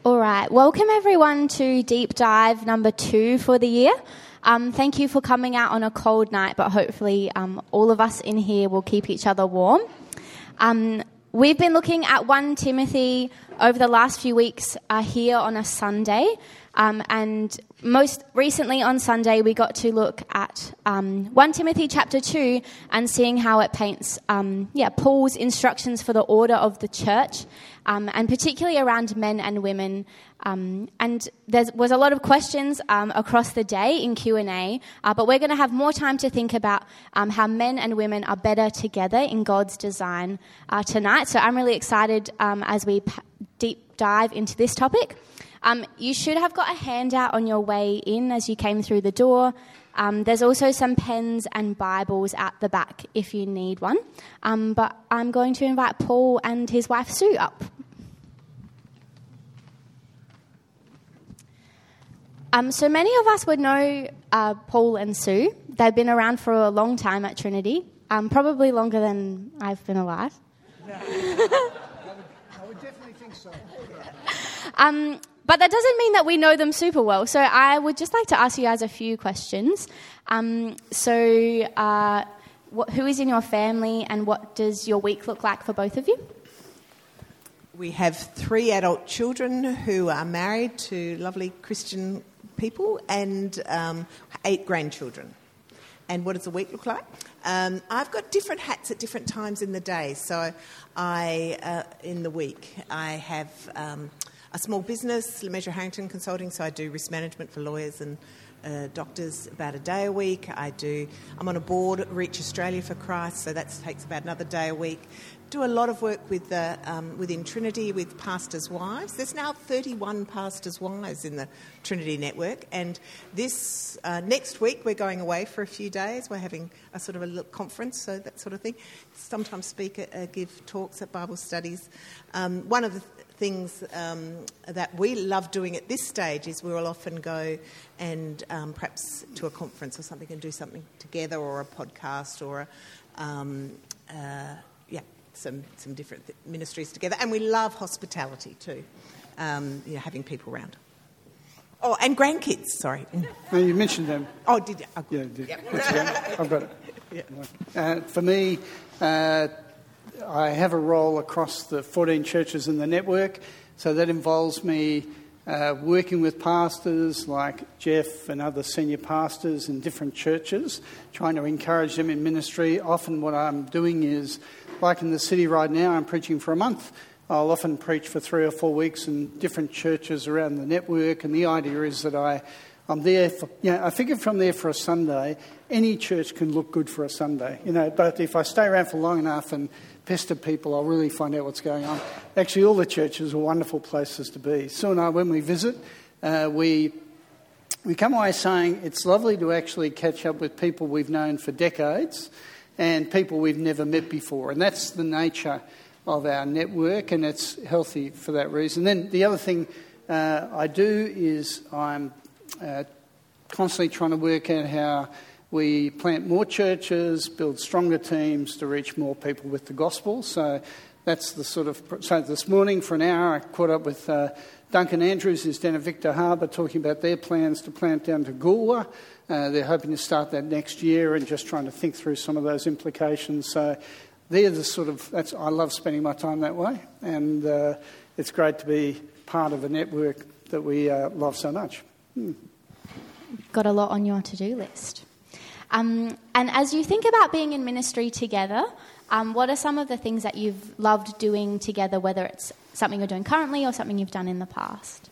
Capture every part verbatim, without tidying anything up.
All right. Welcome, everyone, to Deep Dive number two for the year. Um, thank you for coming out on a cold night, but hopefully um, all of us in here will keep each other warm. Um, we've been looking at First Timothy over the last few weeks uh, here on a Sunday. Um, and most recently on Sunday, we got to look at um, First Timothy chapter two and seeing how it paints um, yeah, Paul's instructions for the order of the church, um, and particularly around men and women. Um, and there was a lot of questions um, across the day in Q and A, uh, but we're going to have more time to think about um, how men and women are better together in God's design uh, tonight. So I'm really excited um, as we p- deep dive into this topic. Um, you should have got a handout on your way in as you came through the door. Um, there's also some pens and Bibles at the back if you need one. Um, but I'm going to invite Paul and his wife Sue up. Um, so many of us would know uh, Paul and Sue. They've been around for a long time at Trinity, um, probably longer than I've been alive. Yeah. I, would, I would definitely think so. um, But that doesn't mean that we know them super well. So I would just like to ask you guys a few questions. Um, so uh, what, who is in your family and what does your week look like for both of you? We have three adult children who are married to lovely Christian people and um, eight grandchildren. And what does the week look like? Um, I've got different hats at different times in the day. So I, uh, in the week, I have... Um, a small business, Lemessurier Harrington Consulting, so I do risk management for lawyers and uh, doctors about a day a week. I do, I'm on a board, Reach Australia for Christ, so that takes about another day a week. Do a lot of work with the, um, within Trinity with pastors' wives. There's now thirty-one pastors' wives in the Trinity network, and this uh, next week we're going away for a few days. We're having a sort of a little conference, so that sort of thing. Sometimes speak, uh, give talks at Bible studies. Um, one of the things um, that we love doing at this stage is we will often go and um, perhaps to a conference or something and do something together, or a podcast, or a, um, uh, yeah, some some different th- ministries together. And we love hospitality too, um, you know, having people around. Oh, and grandkids. Sorry. No, you mentioned them. Oh, did you? Oh, yeah, did. Yep. I've got it. Yeah. Uh, for me. Uh, I have a role across the fourteen churches in the network, so that involves me uh, working with pastors like Jeff and other senior pastors in different churches, trying to encourage them in ministry. Often what I'm doing is, like in the city right now, I'm preaching for a month. I'll often preach for three or four weeks in different churches around the network, and the idea is that I, I'm there for, you know, I figure from there for a Sunday, any church can look good for a Sunday, you know, but if I stay around for long enough and pester people, I'll really find out what's going on. Actually, all the churches are wonderful places to be. Sue and I, when we visit, uh, we we come away saying it's lovely to actually catch up with people we've known for decades and people we've never met before. And that's the nature of our network, and it's healthy for that reason. Then the other thing uh, I do is I'm uh, constantly trying to work out how we plant more churches, build stronger teams to reach more people with the gospel. So that's the sort of... So this morning for an hour I caught up with uh, Duncan Andrews, who's down at Victor Harbour, talking about their plans to plant down to Goolwa. Uh, they're hoping to start that next year and just trying to think through some of those implications. So they're the sort of... That's, I love spending my time that way, and uh, it's great to be part of a network that we uh, love so much. Hmm. Got a lot on your to-do list. Um, and as you think about being in ministry together, um, what are some of the things that you've loved doing together, whether it's something you're doing currently or something you've done in the past?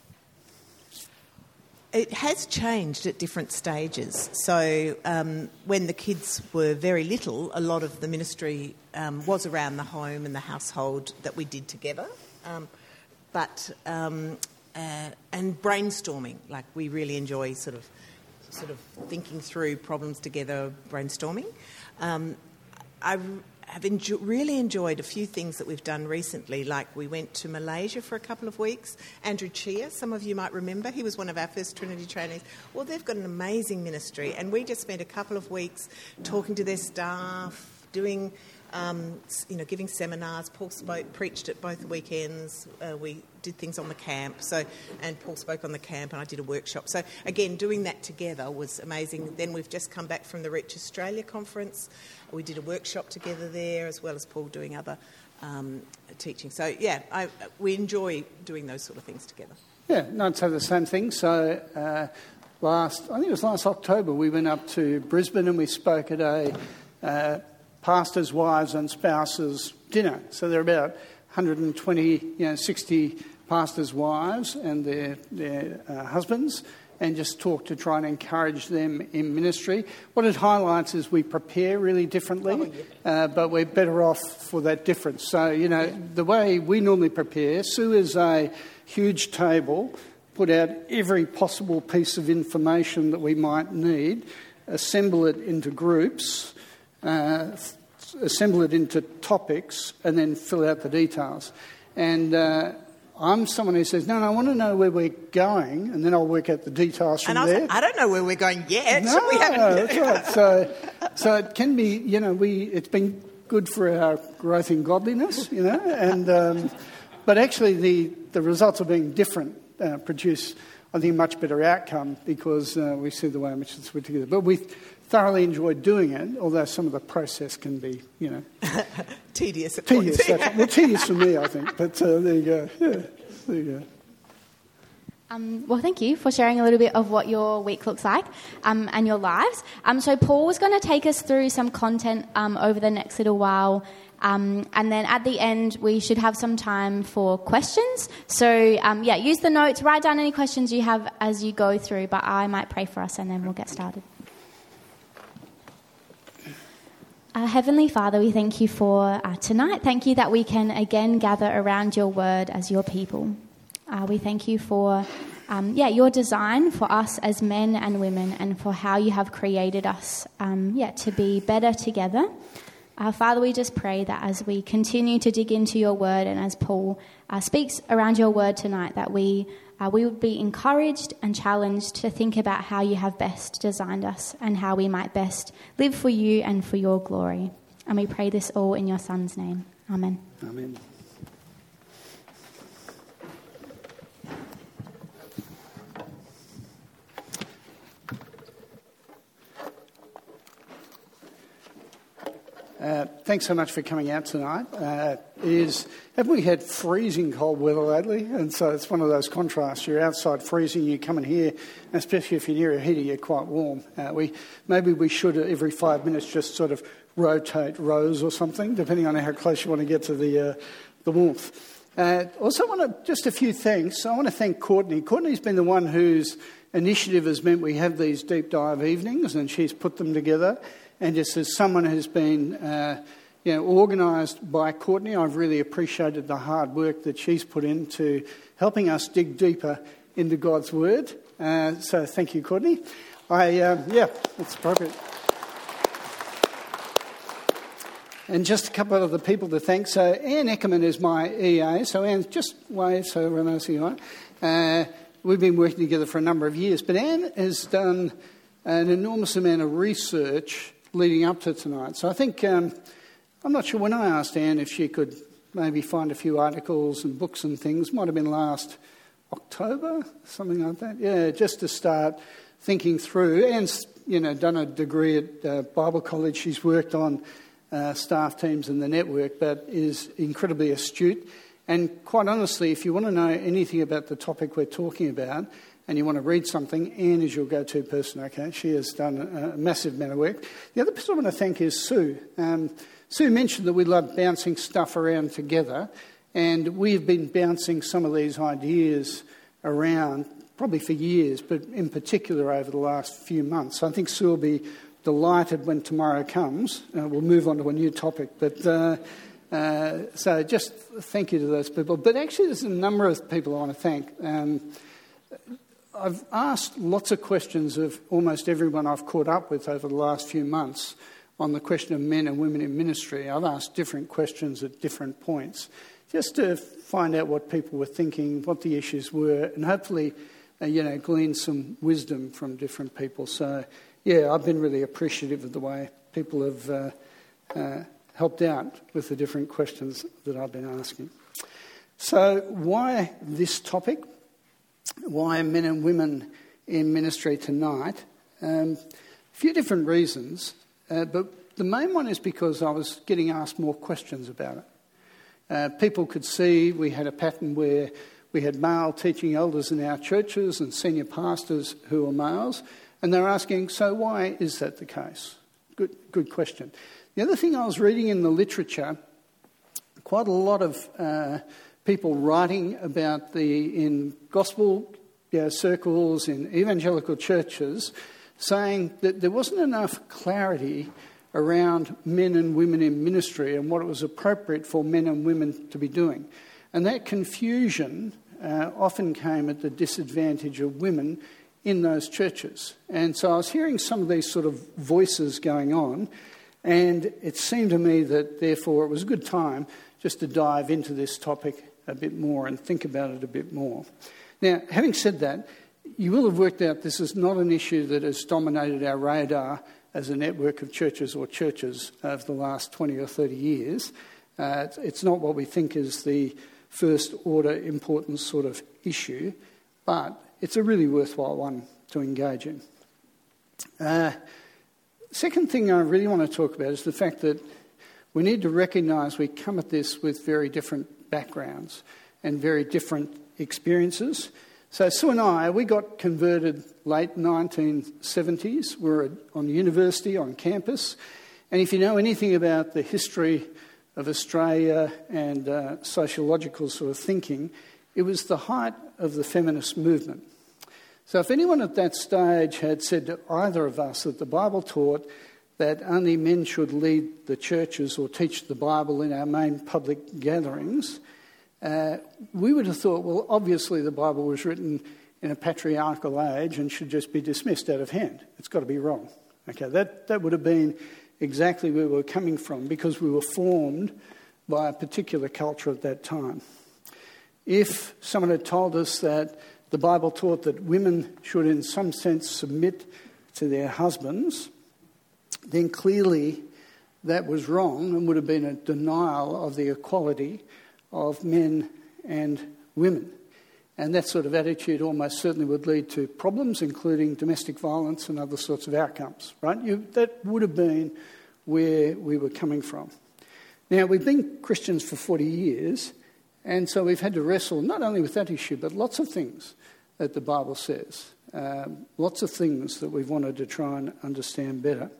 It has changed at different stages. So um, when the kids were very little, a lot of the ministry um, was around the home and the household that we did together. Um, but um, uh, and brainstorming, like we really enjoy sort of sort of thinking through problems together, brainstorming. Um, I have enjo- really enjoyed a few things that we've done recently, like we went to Malaysia for a couple of weeks. Andrew Chia, some of you might remember, he was one of our first Trinity trainees. Well, they've got an amazing ministry, and we just spent a couple of weeks talking to their staff, doing um, you know, giving seminars. Paul spoke, preached at both weekends. Uh, we did things on the camp. So, and Paul spoke on the camp, and I did a workshop. So again, doing that together was amazing. Then we've just come back from the Reach Australia conference. We did a workshop together there, as well as Paul doing other um, teaching. So yeah, I, we enjoy doing those sort of things together. Yeah, no, I'd say the same thing. So uh, last, I think it was last October, we went up to Brisbane and we spoke at a uh, pastors' wives and spouses dinner. So there are about one hundred twenty, you know, sixty pastors' wives and their their uh, husbands, and just talk to try and encourage them in ministry. What it highlights is we prepare really differently, oh, yeah. uh, but we're better off for that difference. So, you know, yeah. the way we normally prepare, Sue is a huge table, put out every possible piece of information that we might need, assemble it into groups, uh, assemble it into topics, and then fill out the details. And uh, I'm someone who says, no, no, I want to know where we're going, and then I'll work out the details from and I was there. Like, I don't know where we're going yet. No, we haven't... that's right. So, so it can be, you know, we it's been good for our growth in godliness, you know, and um, but actually the, the results of being different uh, produce, I think, a much better outcome because uh, we see the way in which it's put together. But we thoroughly enjoyed doing it, although some of the process can be, you know... tedious at tedious, points. Well, tedious for me, I think, but uh, there you go. Yeah, there you go. Um, well, thank you for sharing a little bit of what your week looks like um, and your lives. Um, so Paul was going to take us through some content um, over the next little while, um, and then at the end we should have some time for questions. So, um, yeah, use the notes, write down any questions you have as you go through, but I might pray for us and then we'll get started. Uh, Heavenly Father, we thank you for uh, tonight. Thank you that we can again gather around your word as your people. Uh, we thank you for um, yeah, your design for us as men and women and for how you have created us um, yeah, to be better together. Uh, Father, we just pray that as we continue to dig into your word and as Paul uh, speaks around your word tonight, that we uh, we would be encouraged and challenged to think about how you have best designed us and how we might best live for you and for your glory. And we pray this all in your Son's name. Amen. Amen. Uh, thanks so much for coming out tonight. Uh, is haven't we had freezing cold weather lately? And so it's one of those contrasts. You're outside freezing, you come in here, and especially if you're near a heater, you're quite warm. Uh, we maybe we should every five minutes just sort of rotate rows or something, depending on how close you want to get to the uh, the warmth. Uh, also, want to just a few thanks. I want to thank Courtney. Courtney's been the one whose initiative has meant we have these deep dive evenings, and she's put them together. And just as someone who's been, uh, you know, organised by Courtney, I've really appreciated the hard work that she's put into helping us dig deeper into God's Word. Uh, so thank you, Courtney. I, um, yeah, that's appropriate. And just a couple of other people to thank. So Anne Eckerman is my E A. So Anne, just wave so everyone knows who you are. Uh, we've been working together for a number of years. But Anne has done an enormous amount of research leading up to tonight. So I think, um, I'm not sure when I asked Anne if she could maybe find a few articles and books and things, might have been last October, something like that. Yeah, just to start thinking through. Anne's, you know, done a degree at uh, Bible College. She's worked on uh, staff teams in the network, but is incredibly astute. And quite honestly, if you want to know anything about the topic we're talking about, and you want to read something, Anne is your go-to person, okay? She has done a, a massive amount of work. The other person I want to thank is Sue. Um, Sue mentioned that we love bouncing stuff around together, and we've been bouncing some of these ideas around probably for years, but in particular over the last few months. So I think Sue will be delighted when tomorrow comes. Uh, we'll move on to a new topic. But uh, uh, so just thank you to those people. But actually there's a number of people I want to thank. Um, I've asked lots of questions of almost everyone I've caught up with over the last few months on the question of men and women in ministry. I've asked different questions at different points just to find out what people were thinking, what the issues were, and hopefully, uh, you know, glean some wisdom from different people. So, yeah, I've been really appreciative of the way people have uh, uh, helped out with the different questions that I've been asking. So why this topic? Why men and women in ministry tonight? Um, a few different reasons, uh, but the main one is because I was getting asked more questions about it. Uh, people could see we had a pattern where we had male teaching elders in our churches and senior pastors who were males, and they're asking, so why is that the case? Good, good question. The other thing I was reading in the literature, quite a lot of uh, people writing about the in gospel you know, circles, in evangelical churches, saying that there wasn't enough clarity around men and women in ministry and what it was appropriate for men and women to be doing. And that confusion uh, often came at the disadvantage of women in those churches. And so I was hearing some of these sort of voices going on, and it seemed to me that therefore it was a good time just to dive into this topic a bit more and think about it a bit more. Now, having said that, you will have worked out this is not an issue that has dominated our radar as a network of churches or churches over the last twenty or thirty years. Uh, it's, it's not what we think is the first order important sort of issue, but it's a really worthwhile one to engage in. Uh, second thing I really want to talk about is the fact that we need to recognise we come at this with very different backgrounds and very different experiences. So Sue and I, we got converted late nineteen seventies. We were on university, on campus. And if you know anything about the history of Australia and uh, sociological sort of thinking, it was the height of the feminist movement. So if anyone at that stage had said to either of us that the Bible taught that only men should lead the churches or teach the Bible in our main public gatherings, Uh, we would have thought, well, obviously the Bible was written in a patriarchal age and should just be dismissed out of hand. It's got to be wrong. Okay, that, that would have been exactly where we were coming from because we were formed by a particular culture at that time. If someone had told us that the Bible taught that women should in some sense submit to their husbands, then clearly that was wrong and would have been a denial of the equality of men and women. And that sort of attitude almost certainly would lead to problems, including domestic violence and other sorts of outcomes, right? You, that would have been where we were coming from. Now, we've been Christians for forty years, and so we've had to wrestle not only with that issue, but lots of things that the Bible says, um, lots of things that we've wanted to try and understand better.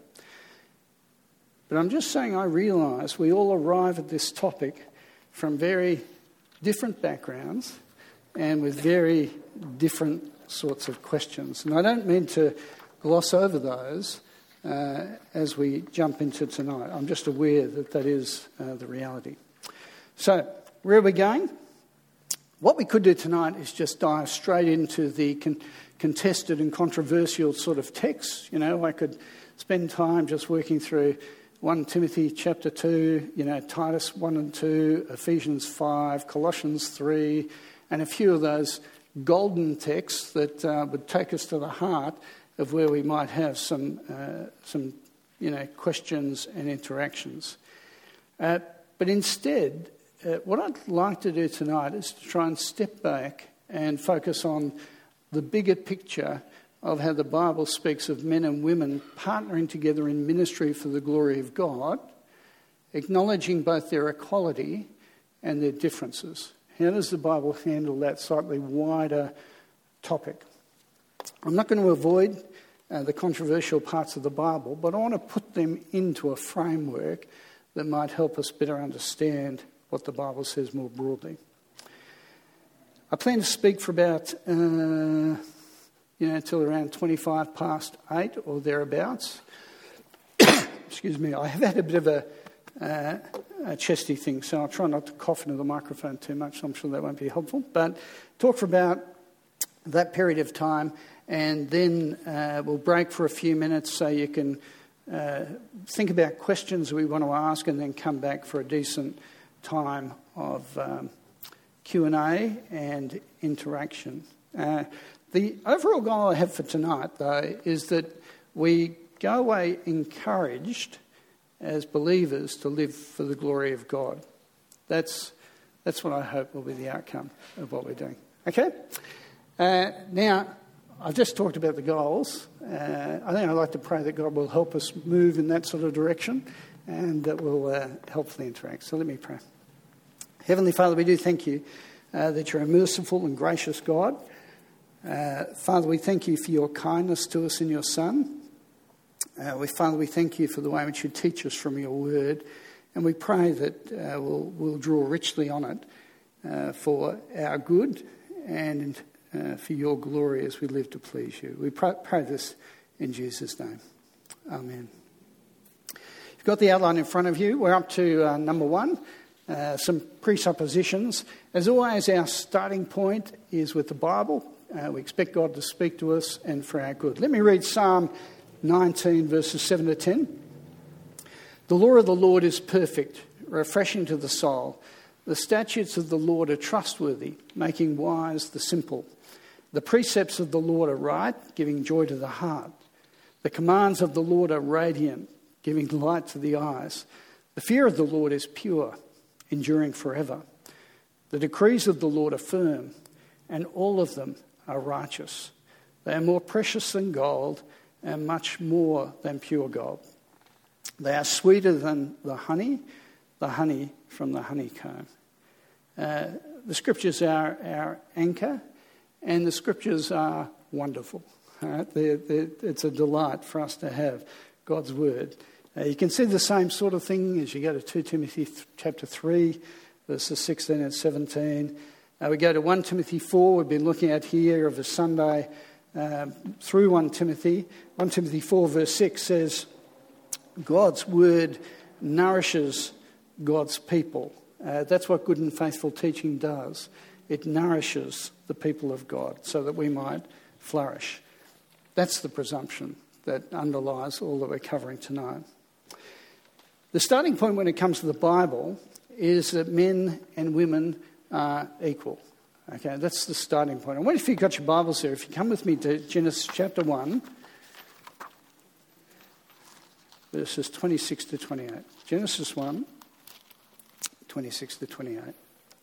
But I'm just saying I realise we all arrive at this topic from very different backgrounds and with very different sorts of questions. And I don't mean to gloss over those uh, as we jump into tonight. I'm just aware that that is uh, the reality. So, where are we going? What we could do tonight is just dive straight into the con- contested and controversial sort of texts. You know, I could spend time just working through First Timothy chapter two, you know, Titus one and two, Ephesians five, Colossians three, and a few of those golden texts that uh, would take us to the heart of where we might have some, uh, some, you know, questions and interactions. Uh, but instead, uh, what I'd like to do tonight is to try and step back and focus on the bigger picture of how the Bible speaks of men and women partnering together in ministry for the glory of God, acknowledging both their equality and their differences. How does the Bible handle that slightly wider topic? I'm not going to avoid uh, the controversial parts of the Bible, but I want to put them into a framework that might help us better understand what the Bible says more broadly. I plan to speak for about... Uh, you know, until around twenty-five past eight or thereabouts. Excuse me, I have had a bit of a, uh, a chesty thing, so I'll try not to cough into the microphone too much. I'm sure that won't be helpful. But talk for about that period of time, and then uh, we'll break for a few minutes so you can uh, think about questions we want to ask and then come back for a decent time of um, Q and A and interaction. Uh, The overall goal I have for tonight, though, is that we go away encouraged as believers to live for the glory of God. That's, that's what I hope will be the outcome of what we're doing. Okay? Uh, now, I've just talked about the goals. Uh, I think I'd like to pray that God will help us move in that sort of direction and that we'll uh, helpfully interact. So let me pray. Heavenly Father, we do thank you uh, that you're a merciful and gracious God. Uh, Father, we thank you for your kindness to us in your Son. Uh, we, Father, we thank you for the way in which you teach us from your word. And we pray that uh, we'll, we'll draw richly on it uh, for our good and uh, for your glory as we live to please you. We pray, pray this in Jesus' name. Amen. You've got the outline in front of you. We're up to uh, number one, uh, some presuppositions. As always, our starting point is with the Bible. Uh, we expect God to speak to us and for our good. Let me read Psalm nineteen, verses seven to ten. The law of the Lord is perfect, refreshing to the soul. The statutes of the Lord are trustworthy, making wise the simple. The precepts of the Lord are right, giving joy to the heart. The commands of the Lord are radiant, giving light to the eyes. The fear of the Lord is pure, enduring forever. The decrees of the Lord are firm, and all of them are righteous. They are more precious than gold and much more than pure gold. They are sweeter than the honey, the honey from the honeycomb. Uh, the scriptures are our anchor, and the scriptures are wonderful. Right? They're, they're, it's a delight for us to have God's word. Uh, you can see the same sort of thing as you go to Second Timothy th- chapter three, verses sixteen and seventeen. Uh, we go to First Timothy four, we've been looking at here of a Sunday um, through First Timothy. First Timothy four verse six says, God's word nourishes God's people. Uh, that's what good and faithful teaching does. It nourishes the people of God so that we might flourish. That's the presumption that underlies all that we're covering tonight. The starting point when it comes to the Bible is that men and women are equal. Okay, that's the starting point. I wonder if you've got your Bibles there. If you come with me to Genesis chapter one, verses twenty-six to twenty-eight. Genesis one, twenty-six to twenty-eight.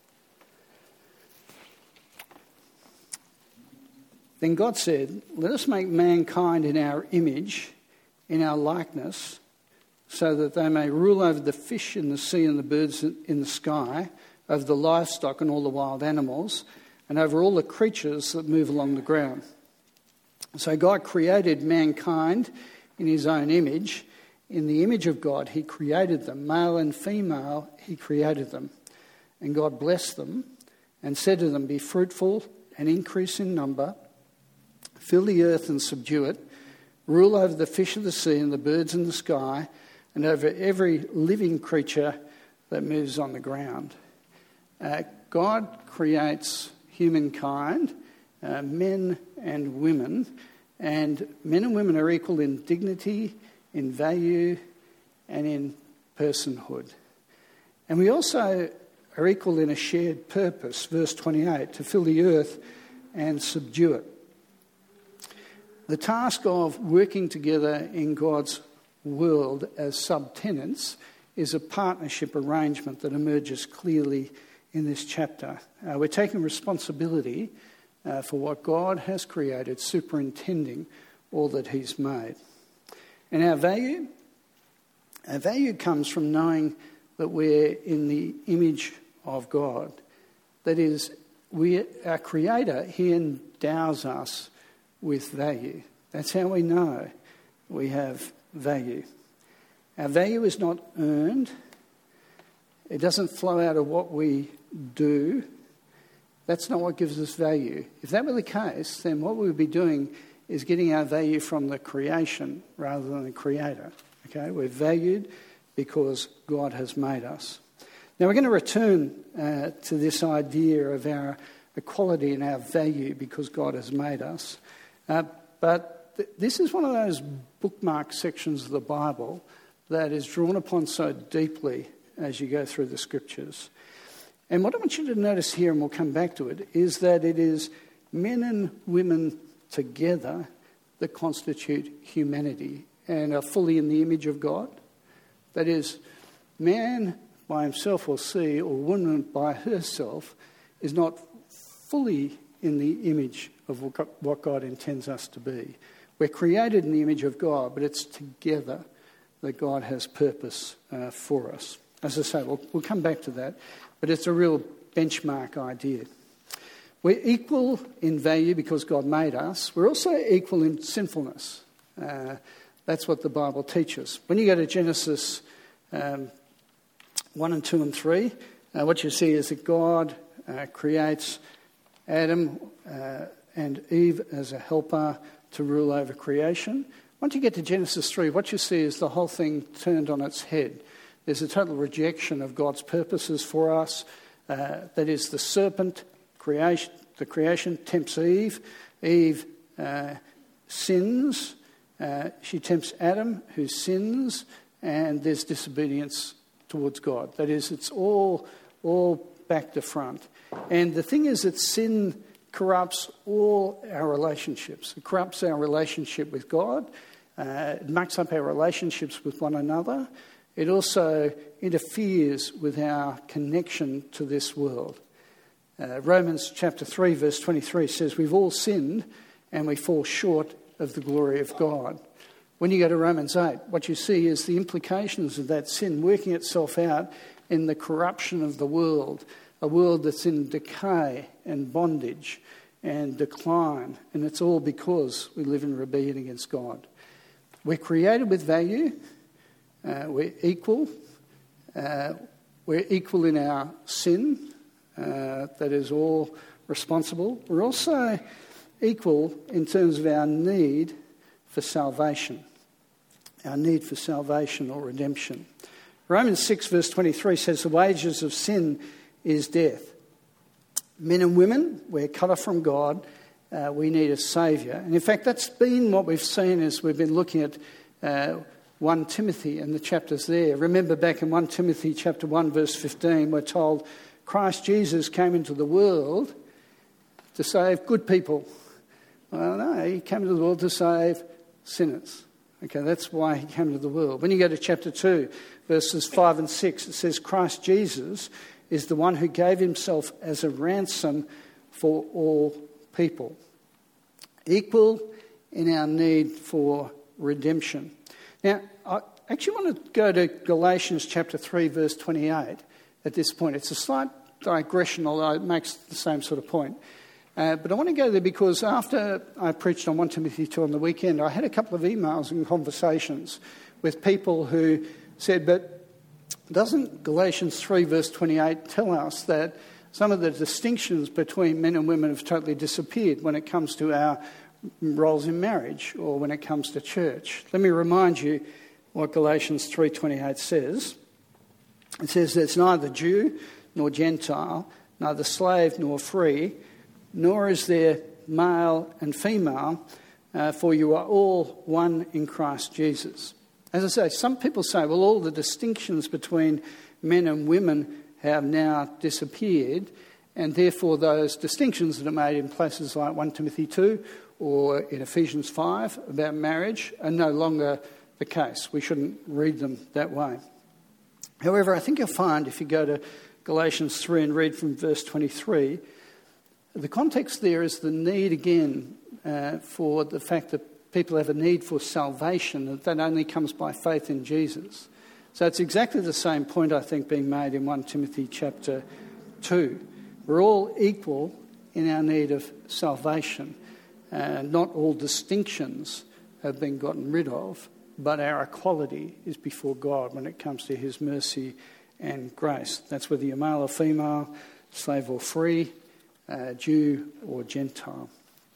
Then God said, let us make mankind in our image, in our likeness, so that they may rule over the fish in the sea and the birds in the sky, over the livestock and all the wild animals, and over all the creatures that move along the ground. So God created mankind in his own image. In the image of God, he created them. Male and female, he created them. And God blessed them and said to them, be fruitful and increase in number, fill the earth and subdue it, rule over the fish of the sea and the birds in the sky, and over every living creature that moves on the ground. Uh, God creates humankind, uh, men and women, and men and women are equal in dignity, in value, and in personhood. And we also are equal in a shared purpose, verse twenty-eight, to fill the earth and subdue it. The task of working together in God's world as subtenants is a partnership arrangement that emerges clearly in this chapter. Uh, we're taking responsibility uh, for what God has created, superintending all that he's made. And our value, our value comes from knowing that we're in the image of God. That is, we, our Creator, he endows us with value. That's how we know we have value. Our value is not earned. It doesn't flow out of what we do. That's not what gives us value. If that were the case, then what we would be doing is getting our value from the creation rather than the Creator. Okay, we're valued because God has made us. Now we're going to return uh, to this idea of our equality and our value because God has made us. Uh, but th- this is one of those bookmark sections of the Bible that is drawn upon so deeply as you go through the scriptures. And what I want you to notice here, and we'll come back to it, is that it is men and women together that constitute humanity and are fully in the image of God. That is, man by himself or see, or woman by herself, is not fully in the image of what God intends us to be. We're created in the image of God, but it's together that God has purpose uh, for us. As I say, we'll, we'll come back to that, but it's a real benchmark idea. We're equal in value because God made us. We're also equal in sinfulness. Uh, that's what the Bible teaches. When you go to Genesis um, one and two and three, uh, what you see is that God uh, creates Adam uh, and Eve as a helper to rule over creation. Once you get to Genesis three, what you see is the whole thing turned on its head. There's a total rejection of God's purposes for us. Uh, that is, the serpent, creation, the creation tempts Eve. Eve uh, sins. Uh, she tempts Adam, who sins, and there's disobedience towards God. That is, it's all all back to front. And the thing is that sin corrupts all our relationships. It corrupts our relationship with God. Uh, it mucks up our relationships with one another. It also interferes with our connection to this world. Uh, Romans chapter three, verse twenty-three says, we've all sinned and we fall short of the glory of God. When you go to Romans eight, what you see is the implications of that sin working itself out in the corruption of the world, a world that's in decay and bondage and decline, and it's all because we live in rebellion against God. We're created with value, uh, we're equal, uh, we're equal in our sin, uh, that is all responsible. We're also equal in terms of our need for salvation, our need for salvation or redemption. Romans six verse twenty-three says the wages of sin is death. Men and women, we're cut off from God. Uh, we need a saviour. And in fact, that's been what we've seen as we've been looking at uh, First Timothy and the chapters there. Remember back in First Timothy chapter one verse fifteen, we're told Christ Jesus came into the world to save good people. Well, no, he came into the world to save sinners. Okay, that's why he came into the world. When you go to chapter two, verses five and six, it says Christ Jesus is the one who gave himself as a ransom for all people. Equal in our need for redemption. Now, I actually want to go to Galatians chapter three, verse twenty-eight at this point. It's a slight digression, although it makes the same sort of point. Uh, but I want to go there because after I preached on First Timothy two on the weekend, I had a couple of emails and conversations with people who said, but doesn't Galatians three verse twenty-eight tell us that some of the distinctions between men and women have totally disappeared when it comes to our roles in marriage or when it comes to church? Let me remind you what Galatians three twenty-eight says. It says there's neither Jew nor Gentile, neither slave nor free, nor is there male and female, uh, for you are all one in Christ Jesus. As I say, some people say, well, all the distinctions between men and women have now disappeared, and therefore those distinctions that are made in places like First Timothy two or in Ephesians five about marriage are no longer the case. We shouldn't read them that way. However, I think you'll find if you go to Galatians three and read from verse twenty-three, the context there is the need again uh, for the fact that people have a need for salvation, that that only comes by faith in Jesus. So it's exactly the same point, I think, being made in First Timothy chapter two. We're all equal in our need of salvation. Uh, not all distinctions have been gotten rid of, but our equality is before God when it comes to his mercy and grace. That's whether you're male or female, slave or free, uh, Jew or Gentile.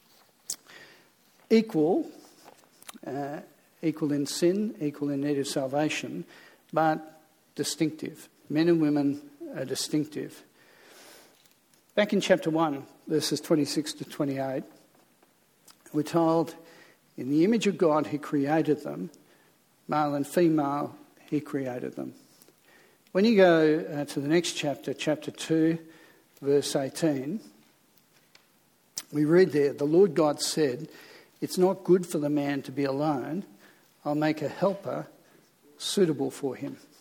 Equal, uh, equal in sin, equal in need of salvation, but distinctive. Men and women are distinctive. Back in chapter one, verses twenty-six to twenty-eight, we're told, in the image of God he created them, male and female he created them. When you go uh, to the next chapter, chapter two, verse eighteen, we read there, the Lord God said, it's not good for the man to be alone. I'll make a helper suitable for him.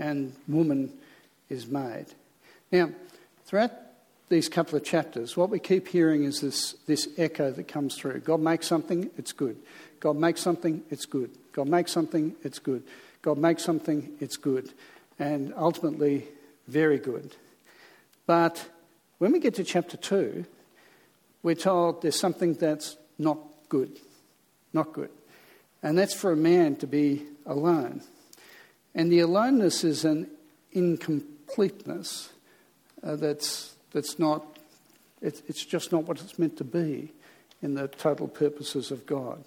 and woman is made. Now, throughout these couple of chapters, what we keep hearing is this, this echo that comes through. God makes something, it's good. God makes something, it's good. God makes something, it's good. God makes something, it's good. And ultimately, very good. But when we get to chapter two, we're told there's something that's not good. Not good. And that's for a man to be alone. And the aloneness is an incompleteness uh, that's that's not, it's, it's just not what it's meant to be in the total purposes of God.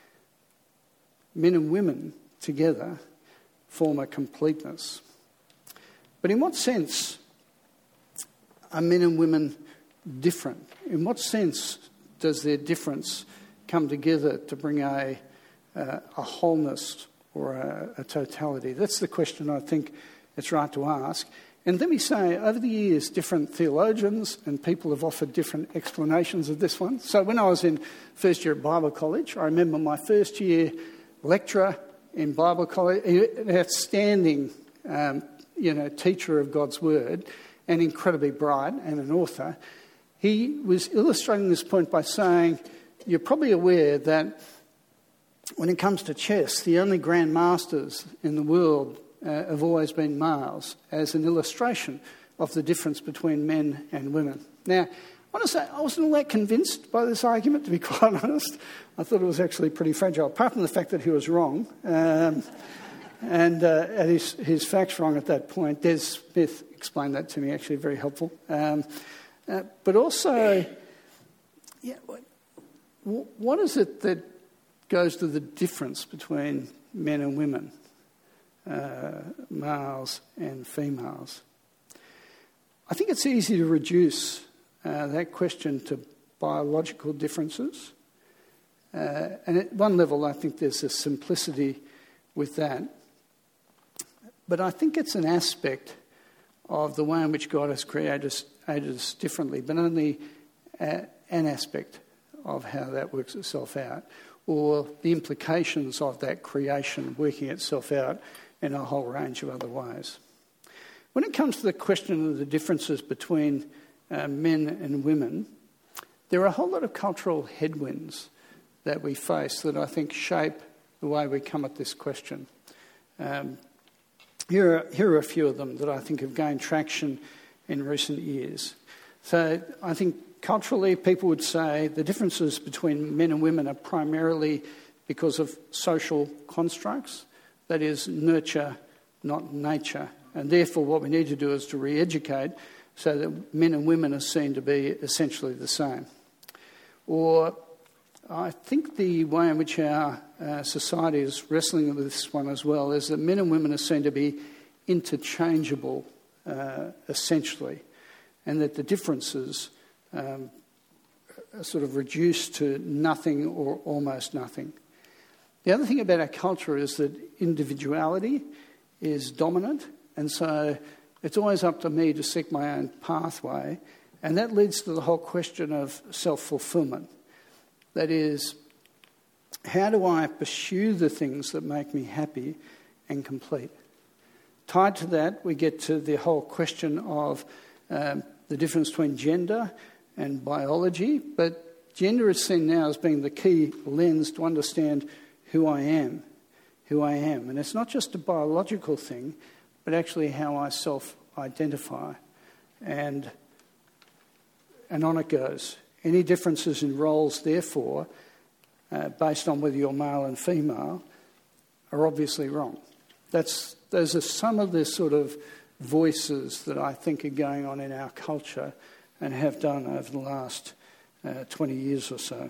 Men and women together form a completeness. But in what sense are men and women different? In what sense does their difference come together to bring a, uh, a wholeness or a, a totality? That's the question I think it's right to ask. And let me say, over the years, different theologians and people have offered different explanations of this one. So when I was in first year at Bible college, I remember my first year lecturer in Bible college, an outstanding um, you know, teacher of God's Word and incredibly bright and an author. He was illustrating this point by saying, you're probably aware that when it comes to chess, the only grand masters in the world uh, have always been males, as an illustration of the difference between men and women. Now, I want to say I wasn't all that convinced by this argument, to be quite honest. I thought it was actually pretty fragile, apart from the fact that he was wrong. Um, and uh, and his, his facts wrong at that point. Des Smith explained that to me, actually very helpful. Um, uh, but also, yeah, what, what is it that goes to the difference between men and women, uh, males and females? I think it's easy to reduce uh, that question to biological differences. Uh, and at one level, I think there's a simplicity with that. But I think it's an aspect of the way in which God has created us, created us differently, but only uh, an aspect of how that works itself out, or the implications of that creation working itself out in a whole range of other ways. When it comes to the question of the differences between uh, men and women, there are a whole lot of cultural headwinds that we face that I think shape the way we come at this question. Um, here, are, here are a few of them that I think have gained traction in recent years. So I think culturally people would say the differences between men and women are primarily because of social constructs, that is, nurture, not nature. And therefore what we need to do is to re-educate so that men and women are seen to be essentially the same. Or I think the way in which our uh, society is wrestling with this one as well is that men and women are seen to be interchangeable, uh, essentially, and that the differences um, are sort of reduced to nothing or almost nothing. The other thing about our culture is that individuality is dominant, and so it's always up to me to seek my own pathway, and that leads to the whole question of self-fulfillment. That is, how do I pursue the things that make me happy and complete? Tied to that, we get to the whole question of um, the difference between gender and biology, but gender is seen now as being the key lens to understand who I am, who I am. And it's not just a biological thing, but actually how I self-identify. And, and on it goes. Any differences in roles, therefore, uh, based on whether you're male and female, are obviously wrong. That's, those are some of the sort of voices that I think are going on in our culture and have done over the last uh, twenty years or so.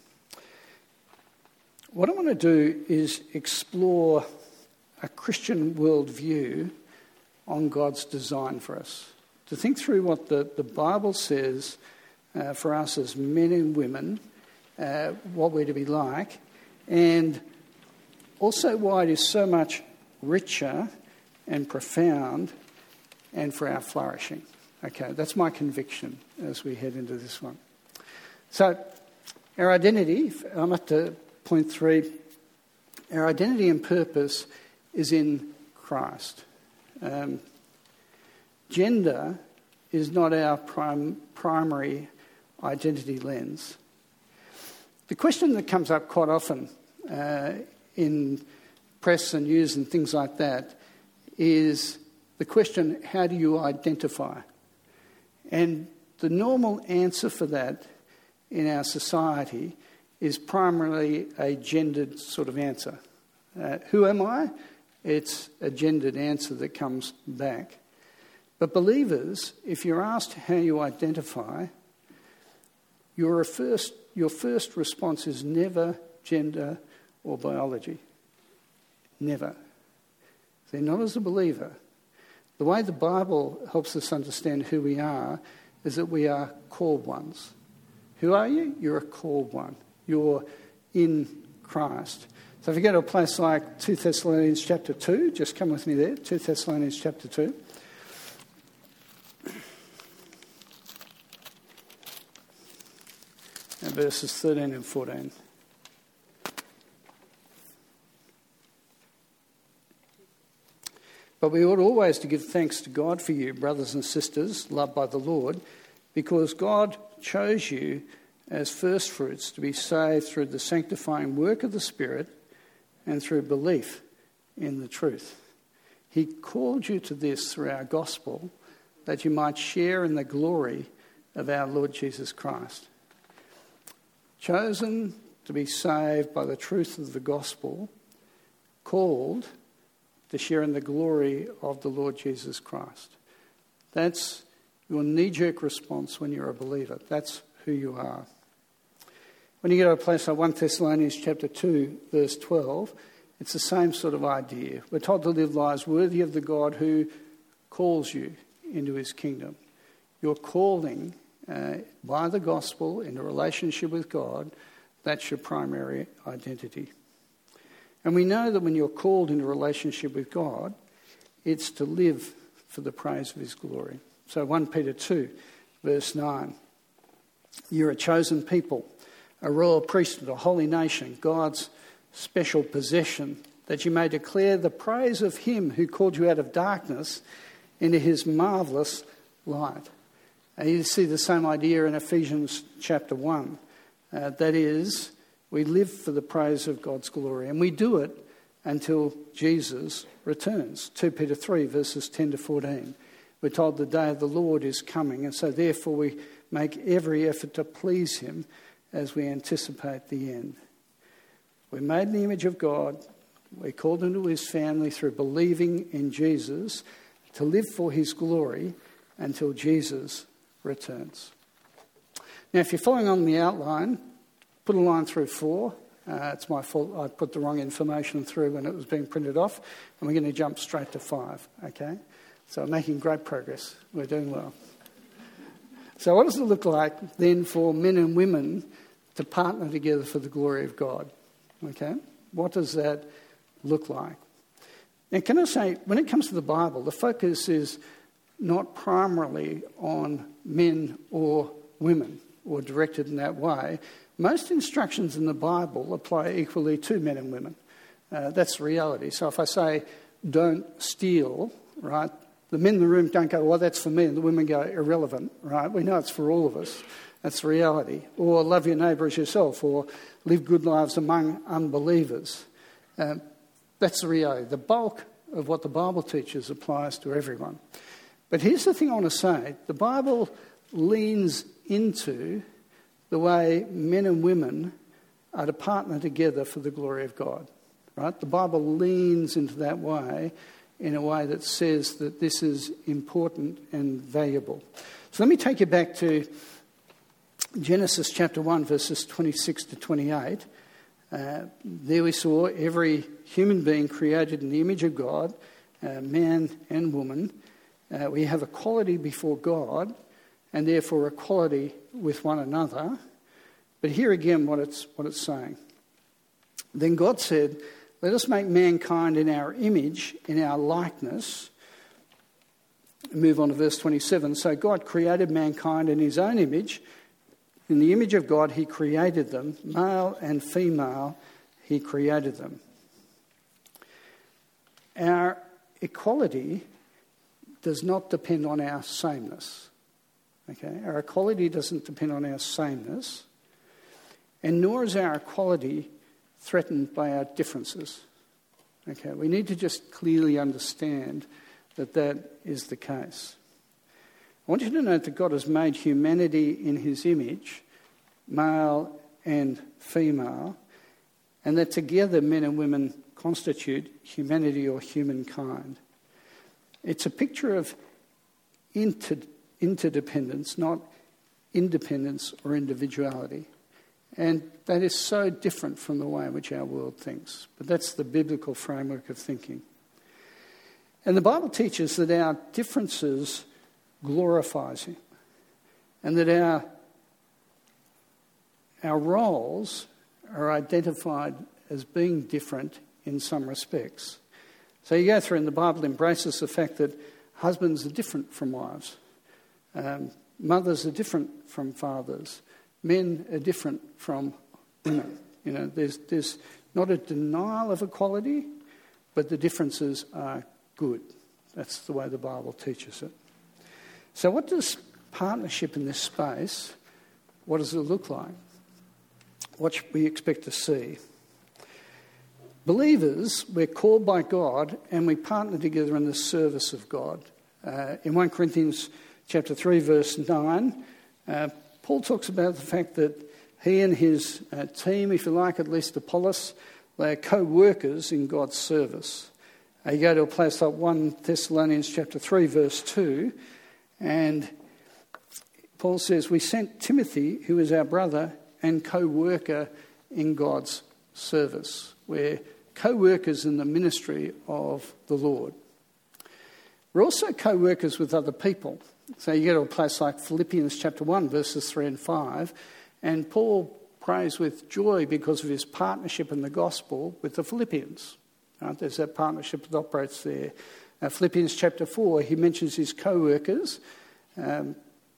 What I want to do is explore a Christian worldview on God's design for us. To think through what the, the Bible says uh, for us as men and women, uh, what we're to be like, and also why it is so much richer and profound and for our flourishing. Okay, that's my conviction as we head into this one. So, our identity, I'm up to point three, our identity and purpose is in Christ. Um, gender is not our prim- primary identity lens. The question that comes up quite often uh, in press and news and things like that is the question, how do you identify? And the normal answer for that in our society is primarily a gendered sort of answer. Uh, who am I? It's a gendered answer that comes back. But believers, if you're asked how you identify, your first, your first response is never gender or biology. Never. See, not as a believer. The way the Bible helps us understand who we are is that we are called ones. Who are you? You're a called one. You're in Christ. So if you go to a place like Second Thessalonians chapter two, just come with me there, Second Thessalonians chapter two. And verses thirteen and fourteen. But we ought always to give thanks to God for you, brothers and sisters, loved by the Lord, because God chose you as firstfruits to be saved through the sanctifying work of the Spirit and through belief in the truth. He called you to this through our gospel, that you might share in the glory of our Lord Jesus Christ. Chosen to be saved by the truth of the gospel, called to share in the glory of the Lord Jesus Christ. That's your knee-jerk response when you're a believer. That's who you are. When you get to a place like First Thessalonians chapter two, verse twelve, it's the same sort of idea. We're told to live lives worthy of the God who calls you into his kingdom. Your calling uh, by the gospel in a relationship with God, that's your primary identity. And we know that when you're called into a relationship with God, it's to live for the praise of his glory. So First Peter two, verse nine, you're a chosen people, a royal priesthood, a holy nation, God's special possession, that you may declare the praise of him who called you out of darkness into his marvellous light. And you see the same idea in Ephesians chapter one. Uh, that is, we live for the praise of God's glory, and we do it until Jesus returns. Second Peter three, verses ten to fourteen. We're told the day of the Lord is coming, and so therefore we make every effort to please him as we anticipate the end. We're made in the image of God. We're called into his family through believing in Jesus to live for his glory until Jesus returns. Now, if you're following on the outline, put a line through four. Uh, it's my fault. I put the wrong information through when it was being printed off. And we're going to jump straight to five, okay? So we're making great progress. We're doing well. So what does it look like then for men and women to partner together for the glory of God? Okay? What does that look like? Now, can I say, when it comes to the Bible, the focus is not primarily on men or women or directed in that way. Most instructions in the Bible apply equally to men and women. Uh, that's the reality. So if I say, don't steal, right, the men in the room don't go, well, that's for me, and the women go, irrelevant, right? We know it's for all of us. That's the reality. Or love your neighbour as yourself, or live good lives among unbelievers. Um, that's the reality. The bulk of what the Bible teaches applies to everyone. But here's the thing I want to say. The Bible leans into the way men and women are to partner together for the glory of God. Right? The Bible leans into that way in a way that says that this is important and valuable. So let me take you back to Genesis chapter one, verses twenty-six to twenty-eight. Uh, there we saw every human being created in the image of God, uh, man and woman. Uh, we have equality before God, and therefore equality with one another. But here again what it's what it's saying. Then God said, let us make mankind in our image, in our likeness. Move on to verse twenty-seven. So God created mankind in his own image. In the image of God he created them. Male and female he created them. Our equality does not depend on our sameness. Okay, our equality doesn't depend on our sameness, and nor is our equality threatened by our differences. Okay, we need to just clearly understand that that is the case. I want you to note that God has made humanity in his image, male and female, and that together men and women constitute humanity or humankind. It's a picture of inter- interdependence, not independence or individuality. And that is so different from the way in which our world thinks. But that's the biblical framework of thinking. And the Bible teaches that our differences glorifies him, and that our, our roles are identified as being different in some respects. So you go through, and the Bible embraces the fact that husbands are different from wives, um, mothers are different from fathers, men are different from women. You know, there's there's not a denial of equality, but the differences are good. That's the way the Bible teaches it. So what does partnership in this space, what does it look like? What should we expect to see? Believers, we're called by God and we partner together in the service of God. Uh, in First Corinthians chapter three, verse nine, uh, Paul talks about the fact that he and his uh, team, if you like, at least Apollos, they are co-workers in God's service. Uh, you go to a place like First Thessalonians chapter three, verse two, and Paul says, we sent Timothy, who is our brother and co-worker in God's service. We're co-workers in the ministry of the Lord. We're also co-workers with other people. So you get to a place like Philippians chapter one, verses three and five, and Paul prays with joy because of his partnership in the gospel with the Philippians. Right? There's that partnership that operates there. Uh, Philippians chapter four, he mentions his co-workers, um,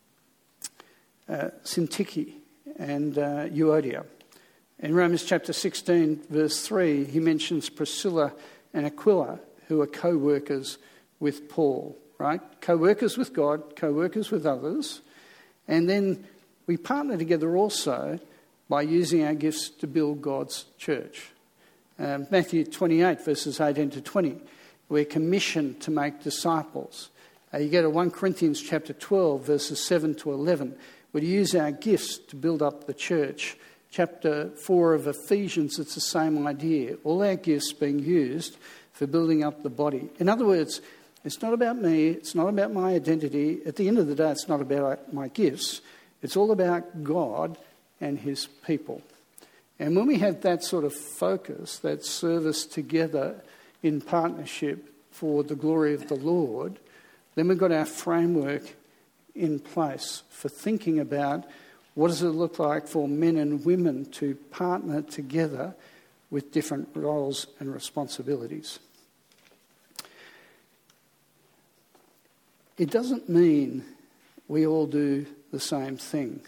uh, Syntyche and uh, Euodia. In Romans chapter sixteen, verse three, he mentions Priscilla and Aquila, who are co-workers with Paul, right? Co-workers with God, co-workers with others. And then we partner together also by using our gifts to build God's church. Um, Matthew twenty-eight, verses eighteen to twenty, we're commissioned to make disciples. Uh, you go to First Corinthians chapter twelve, verses seven to eleven. We're to use our gifts to build up the church. Chapter four of Ephesians, it's the same idea. All our gifts being used for building up the body. In other words, it's not about me, it's not about my identity. At the end of the day, it's not about my gifts. It's all about God and his people. And when we have that sort of focus, that service together in partnership for the glory of the Lord, then we've got our framework in place for thinking about what does it look like for men and women to partner together with different roles and responsibilities. It doesn't mean we all do the same thing.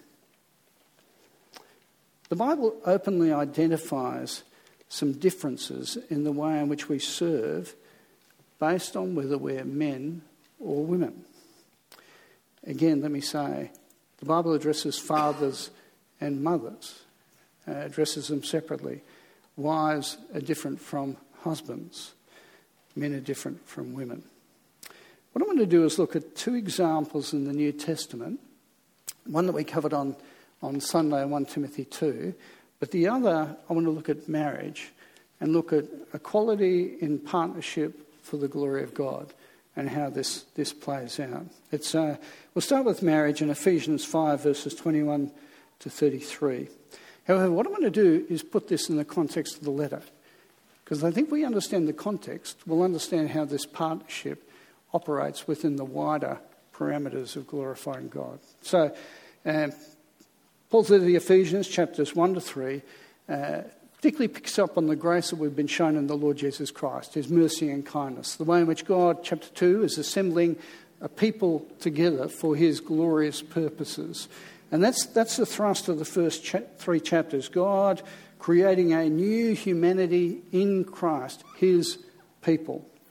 The Bible openly identifies some differences in the way in which we serve based on whether we're men or women. Again, let me say, the Bible addresses fathers and mothers, uh, addresses them separately. Wives are different from husbands. Men are different from women. What I want to do is look at two examples in the New Testament. One that we covered on, on Sunday, First Timothy two. But the other, I want to look at marriage and look at equality in partnership for the glory of God and how this, this plays out. It's uh, we'll start with marriage in Ephesians five, verses twenty-one to thirty-three. However, what I want to do is put this in the context of the letter, because I think we understand the context, we'll understand how this partnership operates within the wider parameters of glorifying God. So, um, Paul's letter to the Ephesians, chapters one to three, uh, particularly picks up on the grace that we've been shown in the Lord Jesus Christ, his mercy and kindness, the way in which God, chapter two, is assembling a people together for his glorious purposes. And that's that's the thrust of the first cha- three chapters. God creating a new humanity in Christ, his people.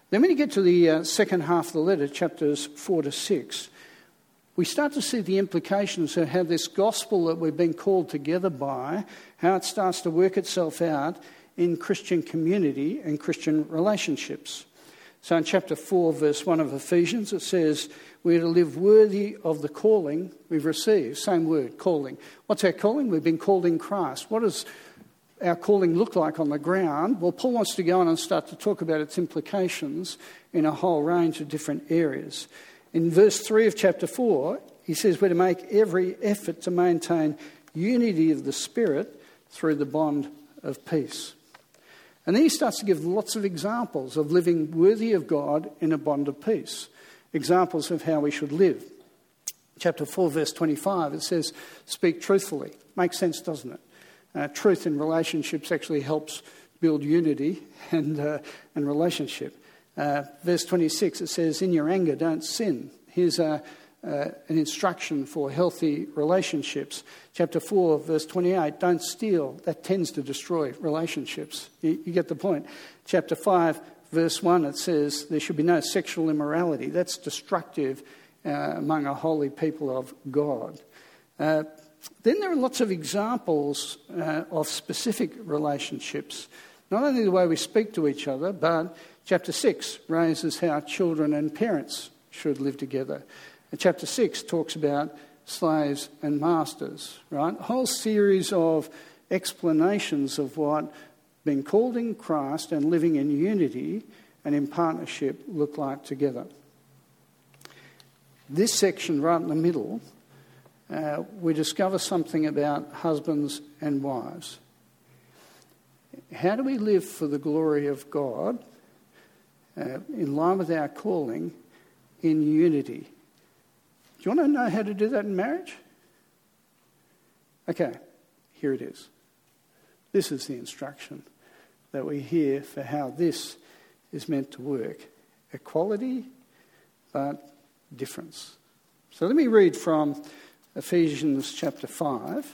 Then when you get to the uh, second half of the letter, chapters four to six, we start to see the implications of how this gospel that we've been called together by, how it starts to work itself out in Christian community and Christian relationships. So in chapter four, verse one of Ephesians, it says, we're to live worthy of the calling we've received. Same word, calling. What's our calling? We've been called in Christ. What does our calling look like on the ground? Well, Paul wants to go on and start to talk about its implications in a whole range of different areas. In verse three of chapter four, he says we're to make every effort to maintain unity of the Spirit through the bond of peace. And then he starts to give lots of examples of living worthy of God in a bond of peace. Examples of how we should live. Chapter four, verse twenty-five, it says, speak truthfully. Makes sense, doesn't it? Uh, truth in relationships actually helps build unity and, uh, and relationship. Uh, verse twenty-six, it says, in your anger, don't sin. Here's a, uh, an instruction for healthy relationships. Chapter four, verse twenty-eight, don't steal. That tends to destroy relationships. You, you get the point. Chapter five, verse one, it says there should be no sexual immorality. That's destructive uh, among a holy people of God. Uh, then there are lots of examples uh, of specific relationships. Not only the way we speak to each other, but chapter six raises how children and parents should live together. And chapter six talks about slaves and masters, right? A whole series of explanations of what being called in Christ and living in unity and in partnership look like together. This section right in the middle, uh, we discover something about husbands and wives. How do we live for the glory of God uh, in line with our calling in unity? Do you want to know how to do that in marriage? Okay, here it is. This is the instruction that we hear for how this is meant to work. Equality, but difference. So let me read from Ephesians chapter five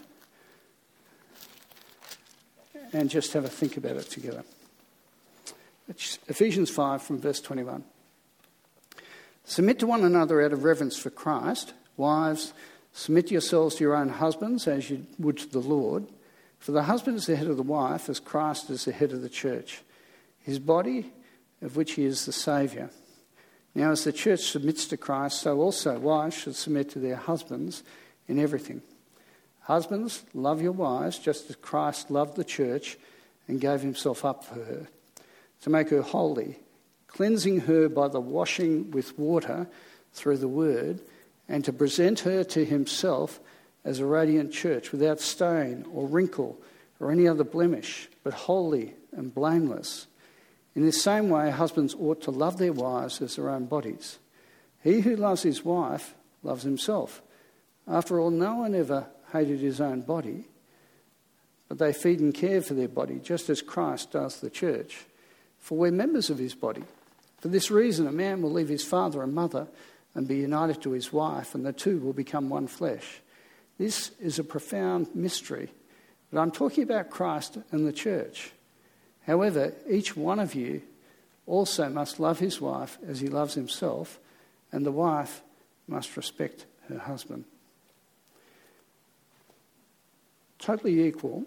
and just have a think about it together. It's Ephesians five from verse twenty-one. Submit to one another out of reverence for Christ. Wives, submit yourselves to your own husbands as you would to the Lord. For the husband is the head of the wife, as Christ is the head of the church, his body, of which he is the Saviour. Now as the church submits to Christ, so also wives should submit to their husbands in everything. Husbands, love your wives, just as Christ loved the church and gave himself up for her, to make her holy, cleansing her by the washing with water through the word, and to present her to himself as a radiant church, without stain or wrinkle or any other blemish, but holy and blameless. In this same way, husbands ought to love their wives as their own bodies. He who loves his wife loves himself. After all, no one ever hated his own body, but they feed and care for their body, just as Christ does the church. For we're members of his body. For this reason, a man will leave his father and mother and be united to his wife, and the two will become one flesh. This is a profound mystery, but I'm talking about Christ and the church. However, each one of you also must love his wife as he loves himself, and the wife must respect her husband. Totally equal,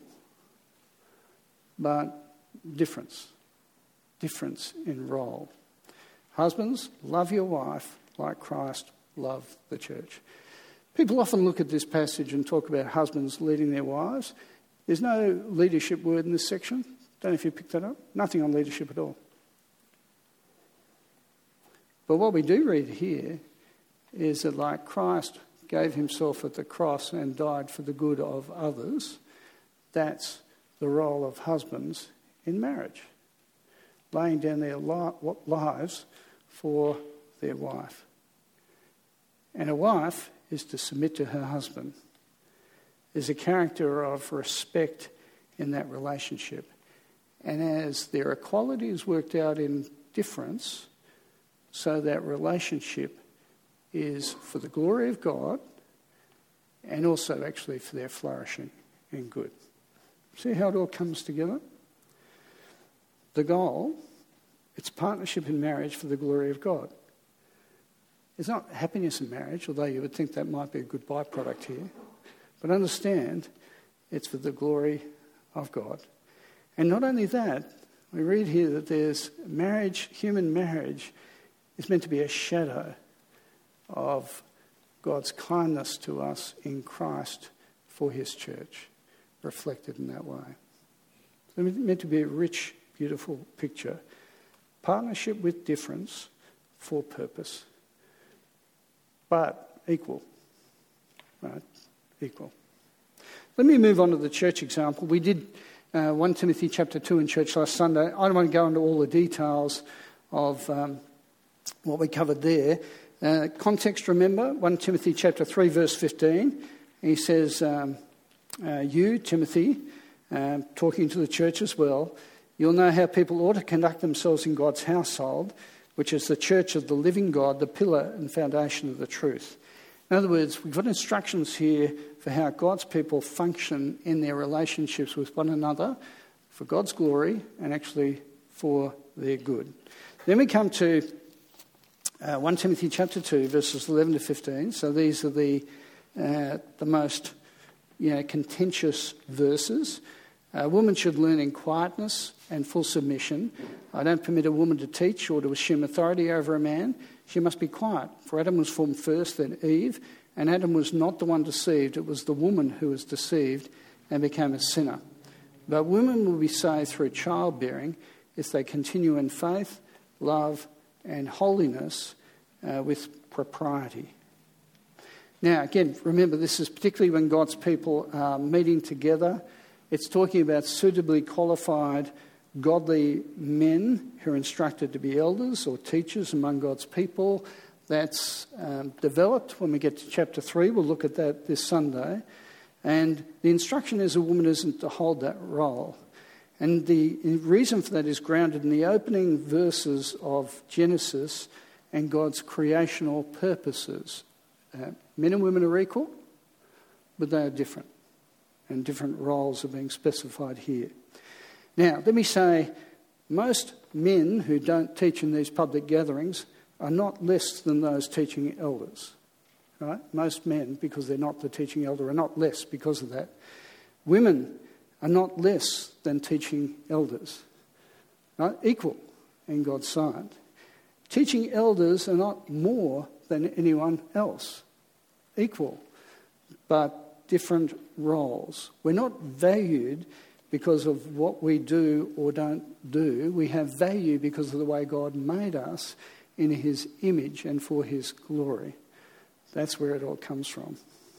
but difference. Difference in role. Husbands, love your wife like Christ loved the church. People often look at this passage and talk about husbands leading their wives. There's no leadership word in this section. Don't know if you picked that up. Nothing on leadership at all. But what we do read here is that like Christ gave himself at the cross and died for the good of others, that's the role of husbands in marriage. Laying down their li- lives for their wife. And a wife is to submit to her husband. There's a character of respect in that relationship. And as their equality is worked out in difference, so that relationship is for the glory of God and also actually for their flourishing and good. See how it all comes together? The goal It's partnership in marriage for the glory of God. It's not happiness in marriage, although you would think that might be a good byproduct here. But understand, it's for the glory of God. And not only that, we read here that there's marriage, human marriage, is meant to be a shadow of God's kindness to us in Christ for his church, reflected in that way. It's meant to be a rich, beautiful picture. Partnership with difference for purpose, but equal. Right? Equal. Let me move on to the church example. We did uh, First Timothy chapter two in church last Sunday. I don't want to go into all the details of um, what we covered there. Uh, context, remember, First Timothy chapter three, verse fifteen. He says, um, uh, you, Timothy, um, talking to the church as well, you'll know how people ought to conduct themselves in God's household, which is the church of the living God, the pillar and foundation of the truth. In other words, we've got instructions here for how God's people function in their relationships with one another for God's glory and actually for their good. Then we come to uh, First Timothy chapter two, verses eleven to fifteen. So these are the uh, the most you know, contentious verses. A woman should learn in quietness and full submission. I don't permit a woman to teach or to assume authority over a man. She must be quiet, for Adam was formed first, then Eve, and Adam was not the one deceived. It was the woman who was deceived and became a sinner. But women will be saved through childbearing if they continue in faith, love, and holiness uh, with propriety. Now, again, remember, this is particularly when God's people are meeting together. It's talking about suitably qualified, godly men who are instructed to be elders or teachers among God's people. That's um, developed when we get to chapter three. We'll look at that this Sunday. And the instruction is a woman isn't to hold that role. And the reason for that is grounded in the opening verses of Genesis and God's creational purposes. Uh, men and women are equal, but they are different. And different roles are being specified here. Now, let me say, most men who don't teach in these public gatherings are not less than those teaching elders. Right? Most men, because they're not the teaching elder, are not less because of that. Women are not less than teaching elders. Right? Equal in God's sight. Teaching elders are not more than anyone else. Equal, but different roles. We're not valued because of what we do or don't do. We have value because of the way God made us in his image and for his glory. That's where it all comes from.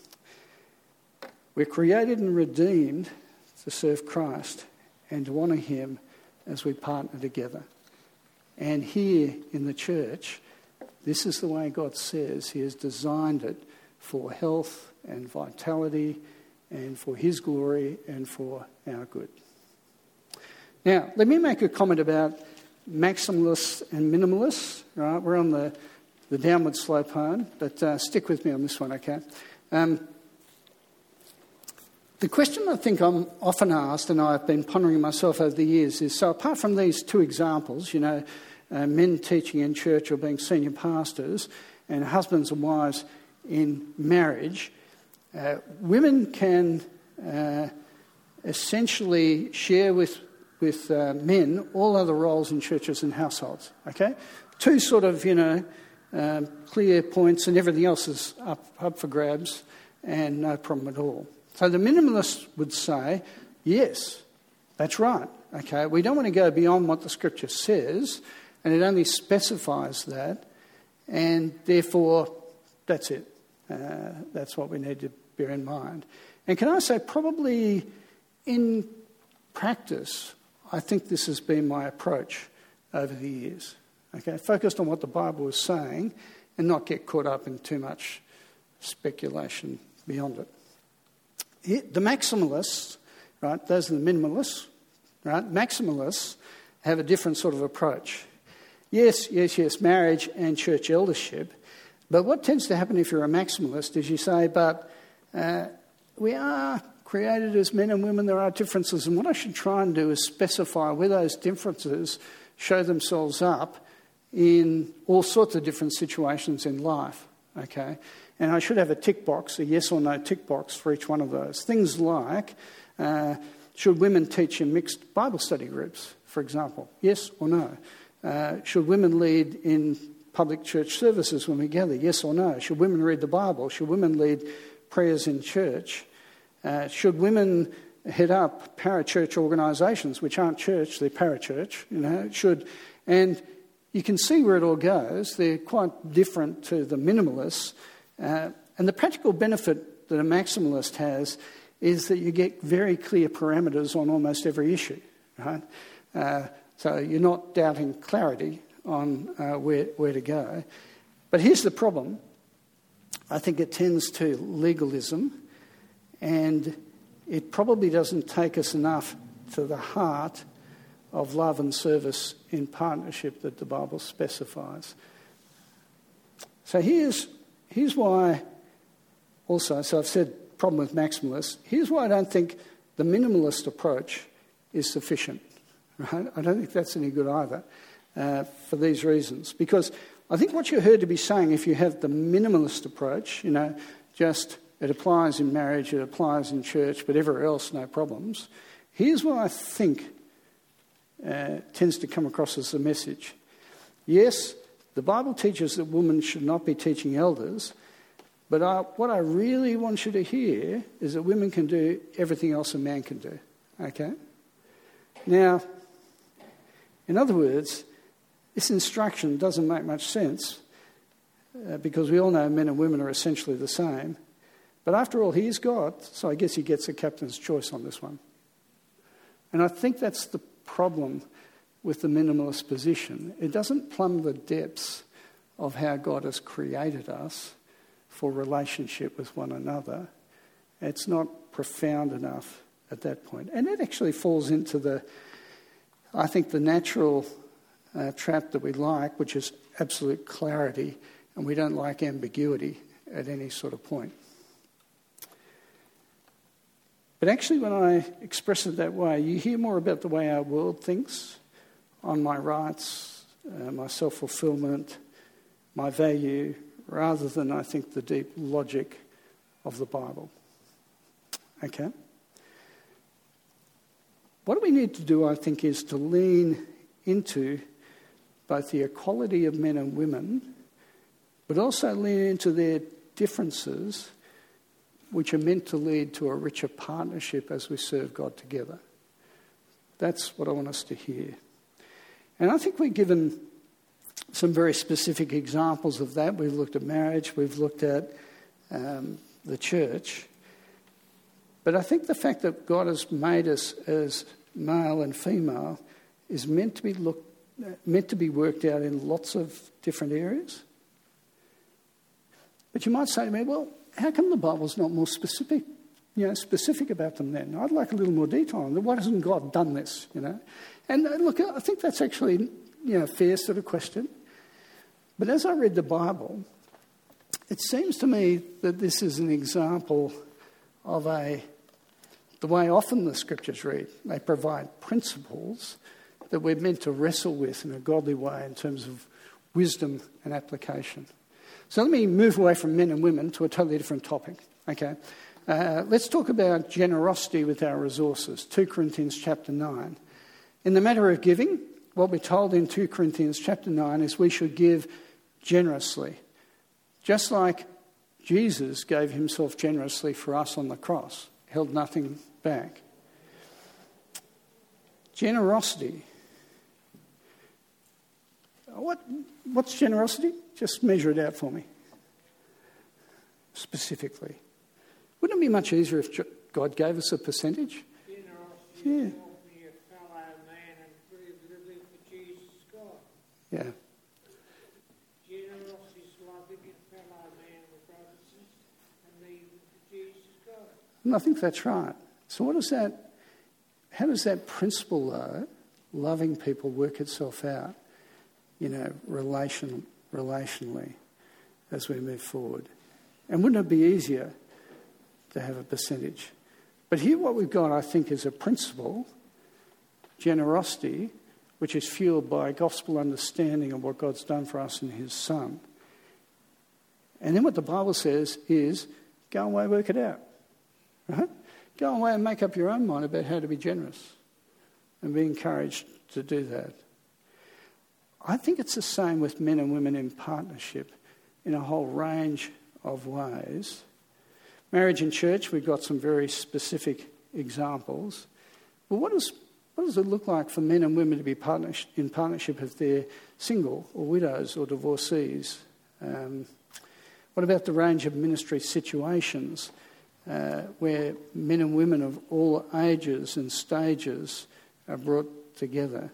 We're created and redeemed to serve Christ and to honour him as we partner together. And here in the church, this is the way God says he has designed it for health and vitality and for his glory and for our good. Now, let me make a comment about maximalists and minimalists. Right, we're on the, the downward slope home, but uh, stick with me on this one, okay? Um, the question I think I'm often asked, and I've been pondering myself over the years, is, so apart from these two examples, you know, uh, men teaching in church or being senior pastors, and husbands and wives in marriage, uh, women can uh, essentially share with with uh, men all other roles in churches and households. Okay, two sort of you know um, clear points, and everything else is up up for grabs, and no problem at all. So the minimalist would say, yes, that's right. Okay, we don't want to go beyond what the Scripture says, and it only specifies that, and therefore that's it. Uh, that's what we need to bear in mind. And can I say, probably in practice, I think this has been my approach over the years. Okay, focused on what the Bible is saying and not get caught up in too much speculation beyond it. It the maximalists, right, those are the minimalists, right, maximalists have a different sort of approach. Yes, yes, yes, marriage and church eldership. But what tends to happen if you're a maximalist is you say, but uh, we are created as men and women, there are differences. And what I should try and do is specify where those differences show themselves up in all sorts of different situations in life, okay? And I should have a tick box, a yes or no tick box for each one of those. Things like, uh, should women teach in mixed Bible study groups, for example? Yes or no? Uh, should women lead in public church services when we gather? Yes or no? Should women read the Bible? Should women lead prayers in church? Uh, should women head up parachurch organisations, which aren't church, they're parachurch, you know? Should, and you can see where it all goes. They're quite different to the minimalists. Uh, and the practical benefit that a maximalist has is that you get very clear parameters on almost every issue, right? Uh, so you're not doubting clarity on uh, where, where to go. But here's the problem. I think it tends to legalism, and it probably doesn't take us enough to the heart of love and service in partnership that the Bible specifies. So here's, here's why also, so I've said problem with maximalists, here's why I don't think the minimalist approach is sufficient. Right? I don't think that's any good either uh, for these reasons. Because I think what you're heard to be saying, if you have the minimalist approach, you know, just it applies in marriage, it applies in church, but everywhere else, no problems. Here's what I think uh, tends to come across as the message. Yes, the Bible teaches that women should not be teaching elders, but I, what I really want you to hear is that women can do everything else a man can do. Okay? Now, in other words, this instruction doesn't make much sense uh, because we all know men and women are essentially the same. But after all, he's God, so I guess he gets a captain's choice on this one. And I think that's the problem with the minimalist position. It doesn't plumb the depths of how God has created us for relationship with one another. It's not profound enough at that point. And it actually falls into the, I think, the natural uh, trap that we like, which is absolute clarity, and we don't like ambiguity at any sort of point. But actually, when I express it that way, you hear more about the way our world thinks on my rights, uh, my self-fulfillment, my value, rather than, I think, the deep logic of the Bible. Okay? What we need to do, I think, is to lean into both the equality of men and women, but also lean into their differences, which are meant to lead to a richer partnership as we serve God together. That's what I want us to hear. And I think we've given some very specific examples of that. We've looked at marriage, we've looked at um, the church. But I think the fact that God has made us as male and female is meant to be looked, meant to be worked out in lots of different areas. But you might say to me, well, how come the Bible's not more specific, you know, specific about them then? I'd like a little more detail on them. Why hasn't God done this, you know? And uh, look, I think that's actually, you know, a fair sort of question. But as I read the Bible, it seems to me that this is an example of a, the way often the scriptures read. They provide principles that we're meant to wrestle with in a godly way in terms of wisdom and application. So let me move away from men and women to a totally different topic. Okay, uh, let's talk about generosity with our resources. Second Corinthians chapter nine. In the matter of giving, what we're told in Second Corinthians chapter nine is we should give generously, just like Jesus gave himself generously for us on the cross, held nothing back. Generosity. What, what's generosity? Just measure it out for me, specifically. Wouldn't it be much easier if God gave us a percentage? Generosity Yeah. is helping your fellow man and living for Jesus God. Yeah. Generosity is loving your fellow man with brothers and living for Jesus God. And I think that's right. So what does that, how does that principle, though, loving people, work itself out, you know, relation, relationally as we move forward? And wouldn't it be easier to have a percentage? But here what we've got, I think, is a principle, generosity, which is fueled by a gospel understanding of what God's done for us in his Son. And then what the Bible says is, go away, work it out. Right? Go away and make up your own mind about how to be generous and be encouraged to do that. I think it's the same with men and women in partnership in a whole range of ways. Marriage and church, we've got some very specific examples. But what does, what does it look like for men and women to be partners, in partnership if they're single or widows or divorcees? Um, what about the range of ministry situations uh, where men and women of all ages and stages are brought together?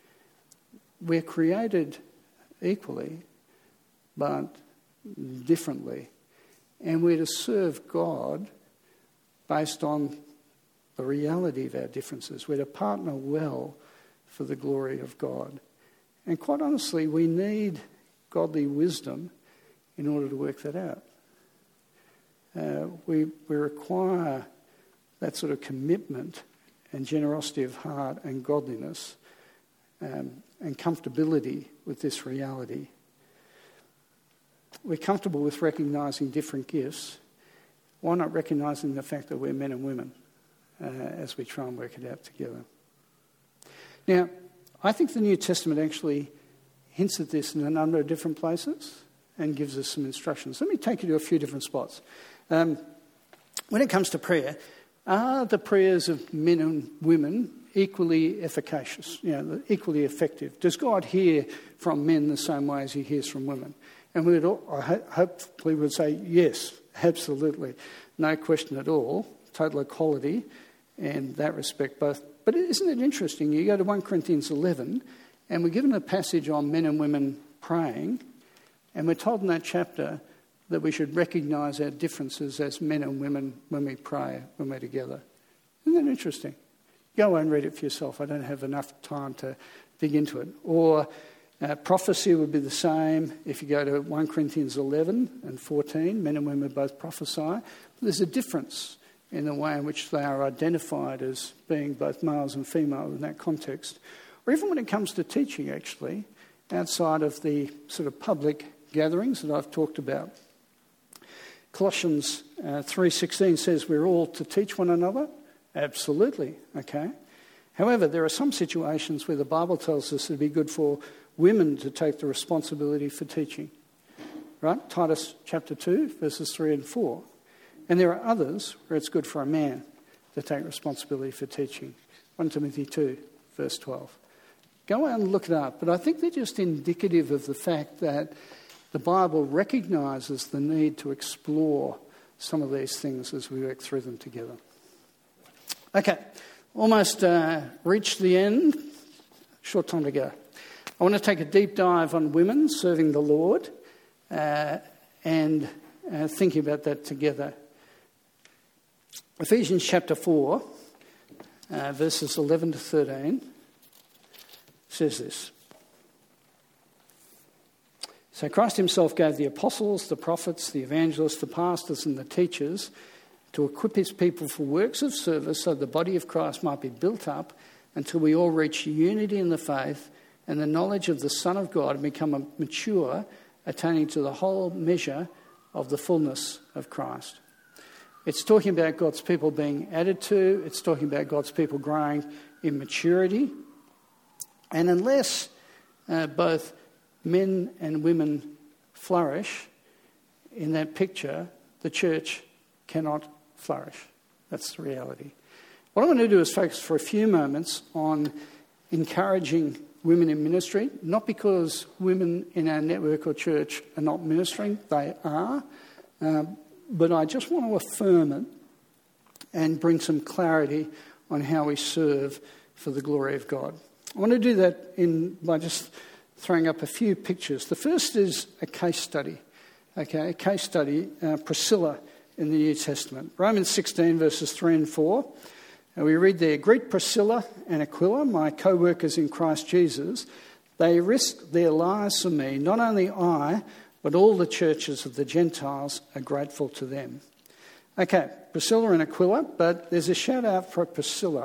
We're created equally, but differently. And we're to serve God based on the reality of our differences. We're to partner well for the glory of God. And quite honestly, we need godly wisdom in order to work that out. Uh, we, we require that sort of commitment and generosity of heart and godliness um, and comfortability with this reality. We're comfortable with recognising different gifts. Why not recognising the fact that we're men and women uh, as we try and work it out together? Now, I think the New Testament actually hints at this in a number of different places and gives us some instructions. Let me take you to a few different spots. Um, when it comes to prayer, are the prayers of men and women equally efficacious, you know, equally effective? Does God hear from men the same way as he hears from women? And we would all, I ho- hopefully would say yes, absolutely, no question at all, total equality in that respect both. But isn't it interesting? You go to First Corinthians eleven, and we're given a passage on men and women praying, and we're told in that chapter that we should recognise our differences as men and women when we pray, when we're together. Isn't that interesting? Go and read it for yourself. I don't have enough time to dig into it. Or uh, prophecy would be the same if you go to First Corinthians eleven and fourteen. Men and women both prophesy. But there's a difference in the way in which they are identified as being both males and females in that context. Or even when it comes to teaching, actually, outside of the sort of public gatherings that I've talked about. Colossians uh, three sixteen says we're all to teach one another. Absolutely, okay. However, there are some situations where the Bible tells us it would be good for women to take the responsibility for teaching. Right? Titus chapter two, verses three and four. And there are others where it's good for a man to take responsibility for teaching. First Timothy two, verse twelve. Go out and look it up. But I think they're just indicative of the fact that the Bible recognises the need to explore some of these things as we work through them together. Okay, almost uh, reached the end. Short time to go. I want to take a deep dive on women serving the Lord uh, and uh, thinking about that together. Ephesians chapter four, uh, verses eleven to thirteen, says this. So Christ himself gave the apostles, the prophets, the evangelists, the pastors and the teachers to equip his people for works of service so the body of Christ might be built up until we all reach unity in the faith and the knowledge of the Son of God and become mature, attaining to the whole measure of the fullness of Christ. It's talking about God's people being added to. It's talking about God's people growing in maturity. And unless uh, both men and women flourish in that picture, the church cannot flourish. That's the reality. What I want to do is focus for a few moments on encouraging women in ministry, not because women in our network or church are not ministering, they are, um, but I just want to affirm it and bring some clarity on how we serve for the glory of God. I want to do that in by just throwing up a few pictures. The first is a case study. Okay, a case study, uh, Priscilla in the New Testament. Romans sixteen, verses three and four. And we read there, "Greet Priscilla and Aquila, my co-workers in Christ Jesus. They risked their lives for me. Not only I, but all the churches of the Gentiles are grateful to them." Okay, Priscilla and Aquila, but there's a shout out for Priscilla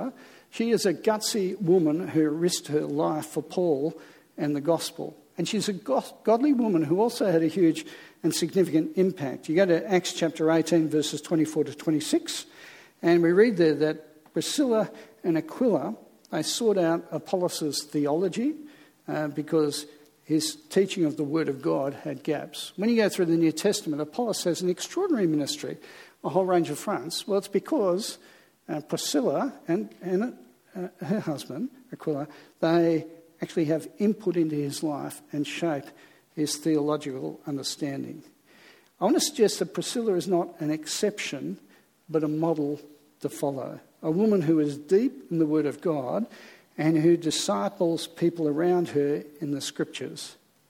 She is a gutsy woman who risked her life for Paul and the gospel. And she's a godly woman who also had a huge and significant impact. You go to Acts chapter eighteen, verses twenty-four to twenty-six, and we read there that Priscilla and Aquila, they sought out Apollos' theology uh, because his teaching of the Word of God had gaps. When you go through the New Testament, Apollos has an extraordinary ministry, a whole range of fronts. Well, it's because uh, Priscilla and, and uh, her husband, Aquila, they actually have input into his life and shape his theological understanding. I want to suggest that Priscilla is not an exception, but a model to follow. A woman who is deep in the Word of God and who disciples people around her in the Scriptures.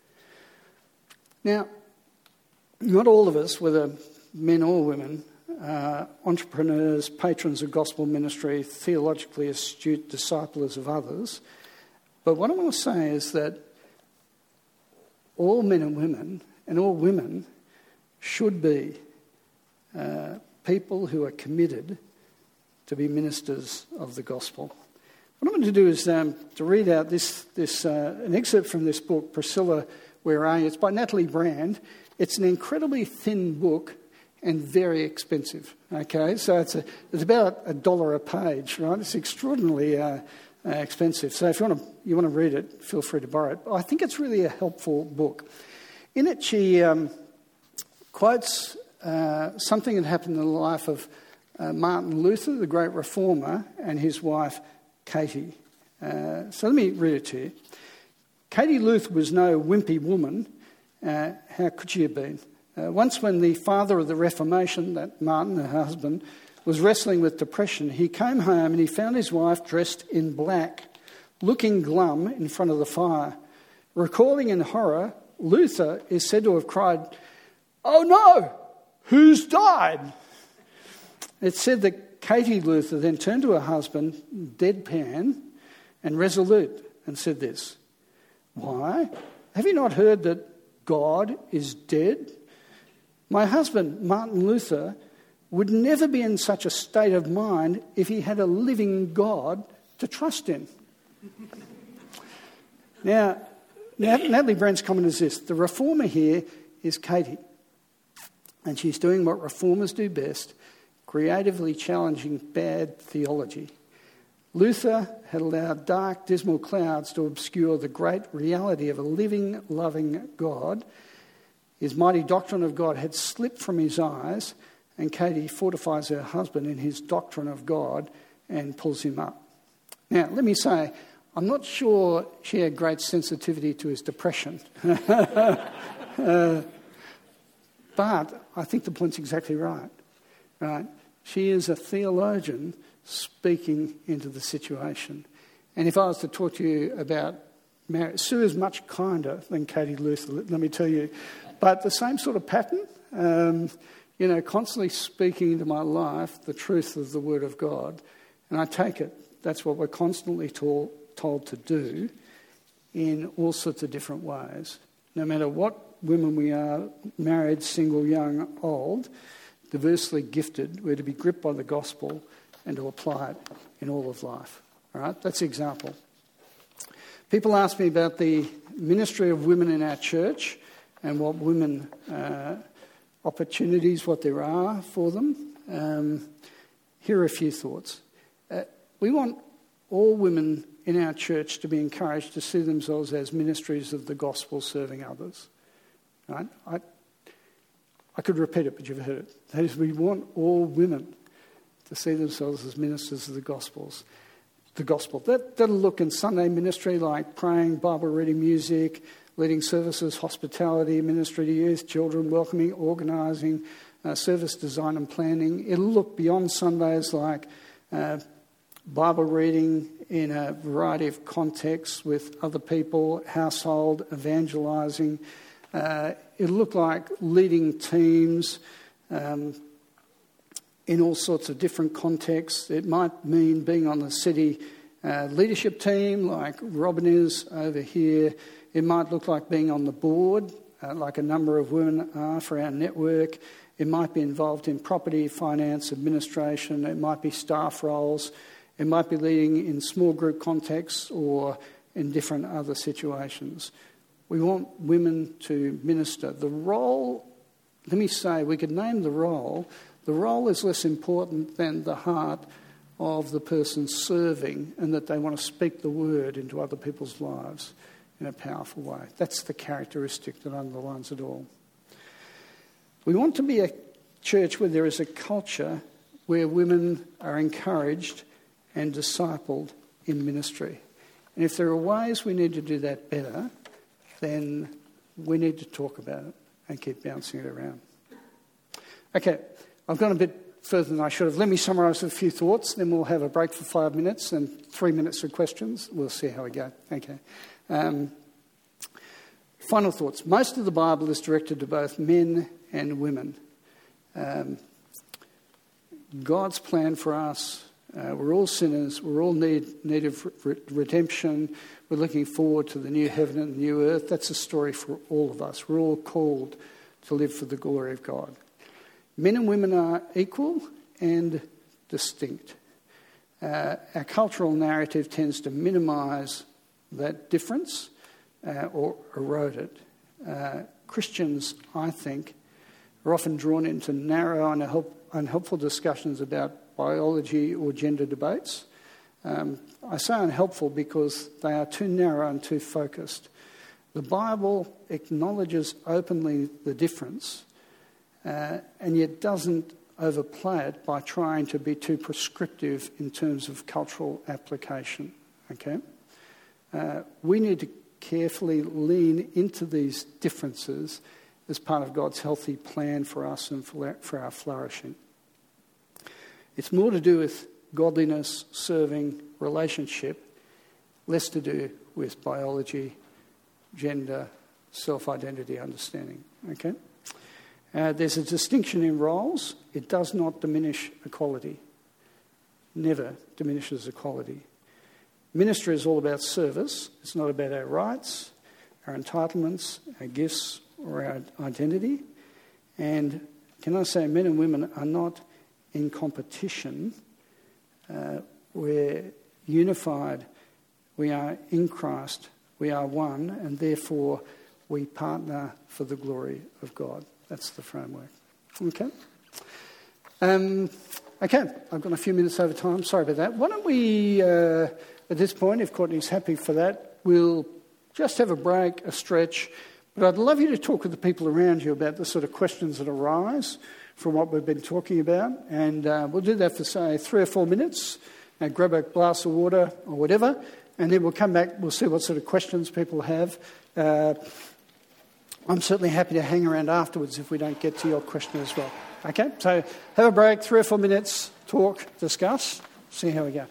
Now, not all of us, whether men or women, are entrepreneurs, patrons of gospel ministry, theologically astute disciplers of others. But what I want to say is that all men and women, and all women, should be uh, people who are committed to be ministers of the gospel. What I'm going to do is um, to read out this, this uh, an excerpt from this book, Priscilla, Where Are You? It's by Natalie Brand. It's an incredibly thin book and very expensive. Okay, so it's a, it's about a dollar a page, right? It's extraordinarily uh, uh, expensive. So if you want to you want to read it, feel free to borrow it. I think it's really a helpful book. In it, she um, quotes uh, something that happened in the life of uh, Martin Luther, the great reformer, and his wife Katie. Uh, so let me read it to you. Katie Luther was no wimpy woman. Uh, how could she have been? Uh, once when the father of the Reformation, that Martin, her husband, was wrestling with depression, he came home and he found his wife dressed in black, looking glum in front of the fire. Recalling in horror, Luther is said to have cried, "Oh no, who's died?" It's said that Katie Luther then turned to her husband, deadpan and resolute, and said this, "Why? Have you not heard that God is dead? My husband, Martin Luther, would never be in such a state of mind if he had a living God to trust in." Now, Natalie Brand's comment is this. The reformer here is Katie. And she's doing what reformers do best, creatively challenging bad theology. Luther had allowed dark, dismal clouds to obscure the great reality of a living, loving God. His mighty doctrine of God had slipped from his eyes, and Katie fortifies her husband in his doctrine of God and pulls him up. Now, let me say, I'm not sure she had great sensitivity to his depression. uh, but I think the point's exactly right. Right? She is a theologian speaking into the situation. And if I was to talk to you about marriage, Sue is much kinder than Katie Luther, let me tell you. But the same sort of pattern, um, you know, constantly speaking into my life the truth of the Word of God. And I take it that's what we're constantly told, told to do in all sorts of different ways. No matter what women we are, married, single, young, old, diversely gifted, we're to be gripped by the gospel and to apply it in all of life. All right, that's the example. People ask me about the ministry of women in our church and what women uh, opportunities, what there are for them. Um, here are a few thoughts. Uh, we want all women in our church to be encouraged to see themselves as ministries of the gospel serving others. Right? I, I could repeat it, but you've heard it. That is, we want all women to see themselves as ministers of the gospels. The gospel. That, that'll look in Sunday ministry like praying, Bible reading, music, leading services, hospitality, ministry to youth, children, welcoming, organising, uh, service design and planning. It'll look beyond Sundays like uh, Bible reading in a variety of contexts with other people, household, evangelising. Uh, it'll look like leading teams um, in all sorts of different contexts. It might mean being on the city uh, leadership team like Robin is over here. It might look like being on the board, uh, like a number of women are for our network. It might be involved in property, finance, administration. It might be staff roles. It might be leading in small group contexts or in different other situations. We want women to minister. The role, let me say, we could name the role. The role is less important than the heart of the person serving, and that they want to speak the word into other people's lives in a powerful way. That's the characteristic that underlines it all. We want to be a church where there is a culture where women are encouraged and discipled in ministry. And if there are ways we need to do that better, then we need to talk about it and keep bouncing it around. Okay, I've gone a bit further than I should have. Let me summarise a few thoughts, then we'll have a break for five minutes and three minutes for questions. We'll see how we go. Okay. Um, final thoughts. Most of the Bible is directed to both men and women. Um, God's plan for us, uh, we're all sinners, we're all need, need of re- redemption, we're looking forward to the new heaven and the new earth. That's a story for all of us. We're all called to live for the glory of God. Men and women are equal and distinct. Uh, our cultural narrative tends to minimise that difference uh, or erode it. Uh, Christians, I think, are often drawn into narrow and unhelp- unhelpful discussions about biology or gender debates. Um, I say unhelpful because they are too narrow and too focused. The Bible acknowledges openly the difference, Uh, and yet doesn't overplay it by trying to be too prescriptive in terms of cultural application. Okay, uh, we need to carefully lean into these differences as part of God's healthy plan for us and for our, for our flourishing. It's more to do with godliness, serving, relationship, less to do with biology, gender, self-identity, understanding. Okay. Uh, there's a distinction in roles. It does not diminish equality. Never diminishes equality. Ministry is all about service. It's not about our rights, our entitlements, our gifts, or our identity. And can I say, men and women are not in competition. Uh, we're unified. We are in Christ. We are one, and therefore we partner for the glory of God. That's the framework. Okay. Um, okay, I've got a few minutes over time. Sorry about that. Why don't we, uh, at this point, if Courtney's happy for that, we'll just have a break, a stretch. But I'd love you to talk with the people around you about the sort of questions that arise from what we've been talking about. And uh, we'll do that for, say, three or four minutes. And grab a glass of water or whatever. And then we'll come back. We'll see what sort of questions people have. Uh, I'm certainly happy to hang around afterwards if we don't get to your question as well. Okay, so have a break, three or four minutes, talk, discuss, see how we go.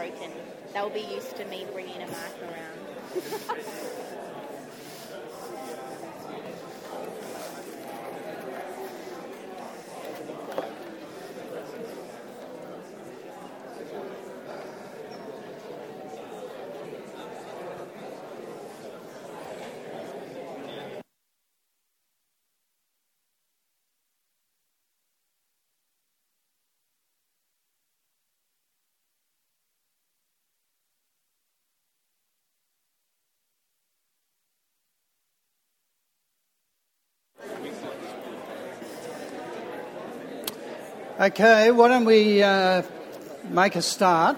broken. They'll be used to me bringing a mic around. Okay, why don't we uh, make a start?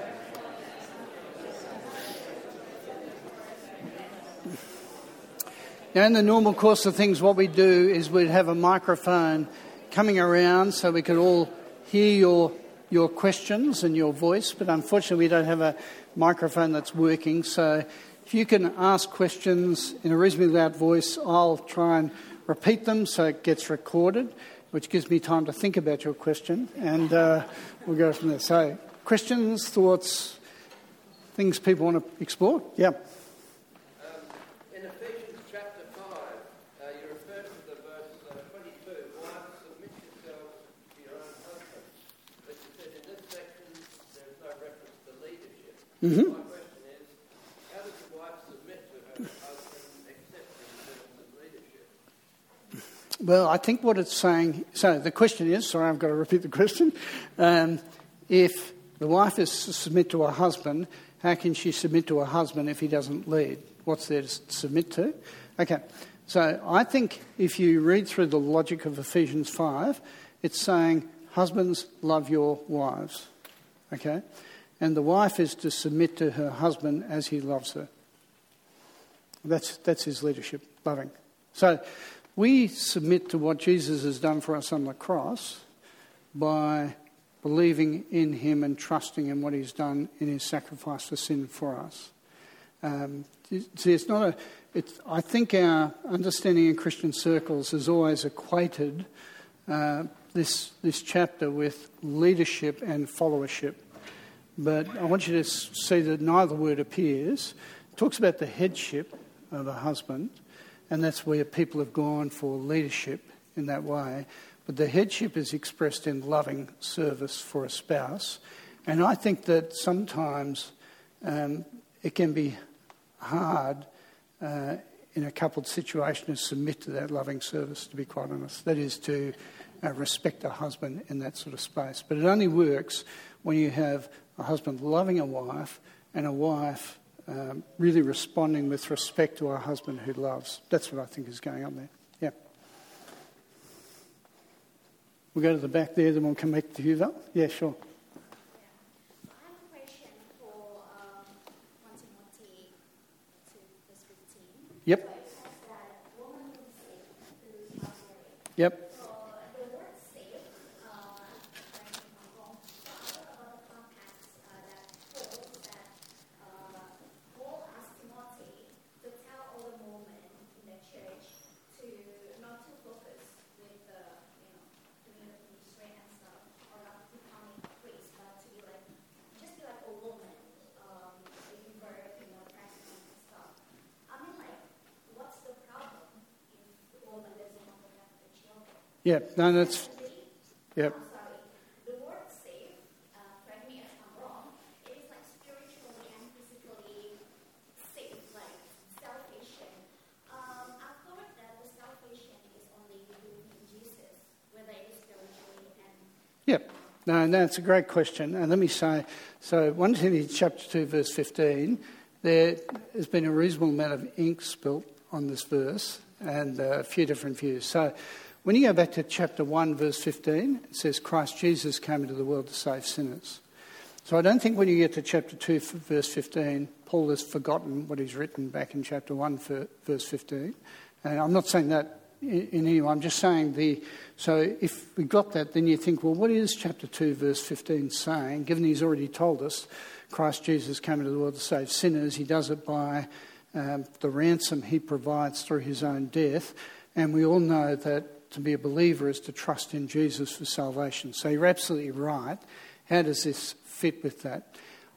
Now, in the normal course of things, what we do is we'd have a microphone coming around so we could all hear your your questions and your voice, but unfortunately we don't have a microphone that's working, so if you can ask questions in a reasonably loud voice, I'll try and repeat them so it gets recorded, which gives me time to think about your question, and uh, we'll go from there. So, questions, thoughts, things people want to explore? Yeah. Um, in Ephesians chapter five, uh, you refer to the verse uh, twenty-two, wives, submit yourselves to your own husband. But you said in this section there's no reference to leadership. Mm-hmm. My question is, how does the wife submit to her husband except in terms of leadership? Well, I think what it's saying, so the question is, sorry, I've got to repeat the question. Um, if the wife is to submit to her husband, how can she submit to her husband if he doesn't lead? What's there to submit to? Okay, so I think if you read through the logic of Ephesians five, it's saying, husbands, love your wives, okay? And the wife is to submit to her husband as he loves her. That's, that's his leadership, loving. So we submit to what Jesus has done for us on the cross by believing in him and trusting in what he's done in his sacrifice for sin for us. Um, see, it's not a. It's, I think our understanding in Christian circles has always equated uh, this this chapter with leadership and followership. But I want you to see that neither word appears. It talks about the headship of a husband, and that's where people have gone for leadership in that way. But the headship is expressed in loving service for a spouse. And I think that sometimes um, it can be hard uh, in a coupled situation to submit to that loving service, to be quite honest. That is to uh, respect a husband in that sort of space. But it only works when you have a husband loving a wife and a wife Um, really responding with respect to our husband who loves. That's what I think is going on there. Yeah. We'll go to the back there, then we'll come back to you, Val. Yeah, sure. Yeah. I have a question for um, First Timothy two, verse fifteen. Yep. So it says that woman who is sick, who is not married. Yep. So the word sick, uh, correct me if I'm wrong, but other contexts uh, that holds that uh, Paul asked Timothy to tell all the women in the church to not to focus with the, you know, doing the ministry and stuff, or not becoming a priest, but to be like, just be like a woman, um, giving birth, you know, pregnant and stuff. I mean, like, what's the problem if the woman doesn't want to have the children? Yeah, no, that's... Yep. I'm sorry. The word safe, uh, correct me if I'm wrong, it is like spiritually and physically safe, like salvation. Um, I thought that the salvation is only in Jesus, whether it is spiritually and... Yep. No, no, it's a great question. And let me say, so First Timothy chapter two, verse fifteen, there has been a reasonable amount of ink spilt on this verse and uh, a few different views. So when you go back to chapter one, verse fifteen, it says, Christ Jesus came into the world to save sinners. So I don't think when you get to chapter two, verse fifteen, Paul has forgotten what he's written back in chapter one, verse fifteen. And I'm not saying that in, in any way. I'm just saying the... So if we got that, then you think, well, what is chapter two, verse fifteen saying? Given he's already told us Christ Jesus came into the world to save sinners, he does it by um, the ransom he provides through his own death. And we all know that to be a believer is to trust in Jesus for salvation. So you're absolutely right. How does this fit with that?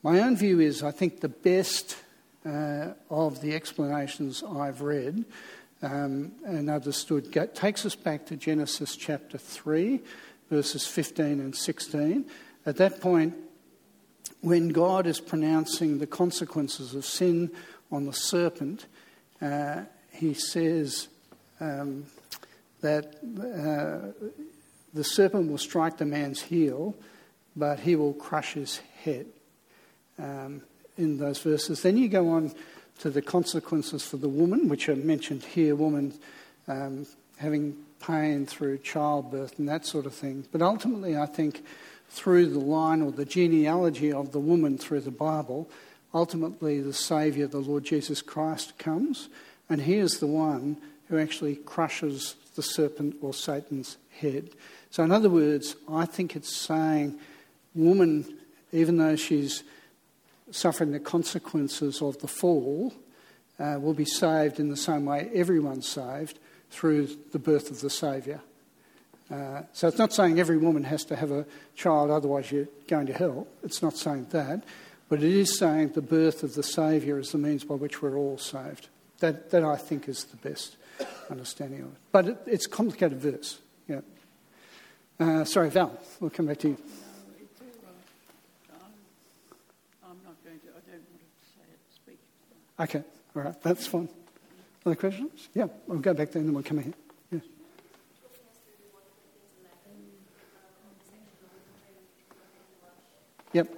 My own view is I think the best uh, of the explanations I've read um, and understood go, takes us back to Genesis chapter three, verses fifteen and sixteen. At that point, when God is pronouncing the consequences of sin on the serpent, uh, he says um, that uh, the serpent will strike the man's heel, but he will crush his head. Um, in those verses. Then you go on to the consequences for the woman, which are mentioned here, woman um, having pain through childbirth and that sort of thing. But ultimately, I think through the line or the genealogy of the woman through the Bible, ultimately the Saviour, the Lord Jesus Christ, comes, and he is the one who actually crushes the serpent or Satan's head. So in other words, I think it's saying woman, even though she's suffering the consequences of the fall, uh, will be saved in the same way everyone's saved through the birth of the Saviour. Uh, so it's not saying every woman has to have a child, otherwise you're going to hell. It's not saying that. But it is saying the birth of the Saviour is the means by which we're all saved. That, that I think is the best understanding of it. But it, it's a complicated verse. Yeah. Uh, sorry, Val, we'll come back to you. Okay, all right, that's fine. Other questions? Yeah, we'll go back there and then we'll come here. Yeah. Yep.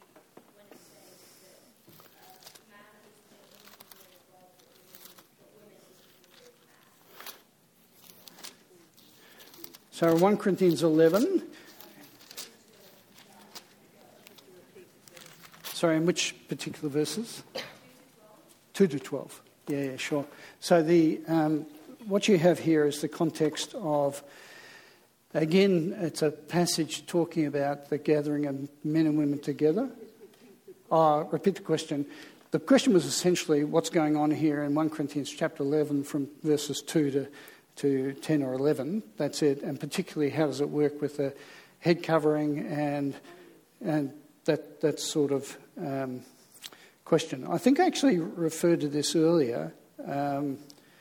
So First Corinthians eleven. Sorry, in which particular verses? two to twelve. Yeah, yeah, sure. So the um, what you have here is the context of, again, it's a passage talking about the gathering of men and women together. Oh, repeat the question. The question was essentially what's going on here in First Corinthians chapter eleven from verses two to, to ten or eleven. That's it. And particularly how does it work with the head covering and and that, that sort of um, question. I think I actually referred to this earlier um,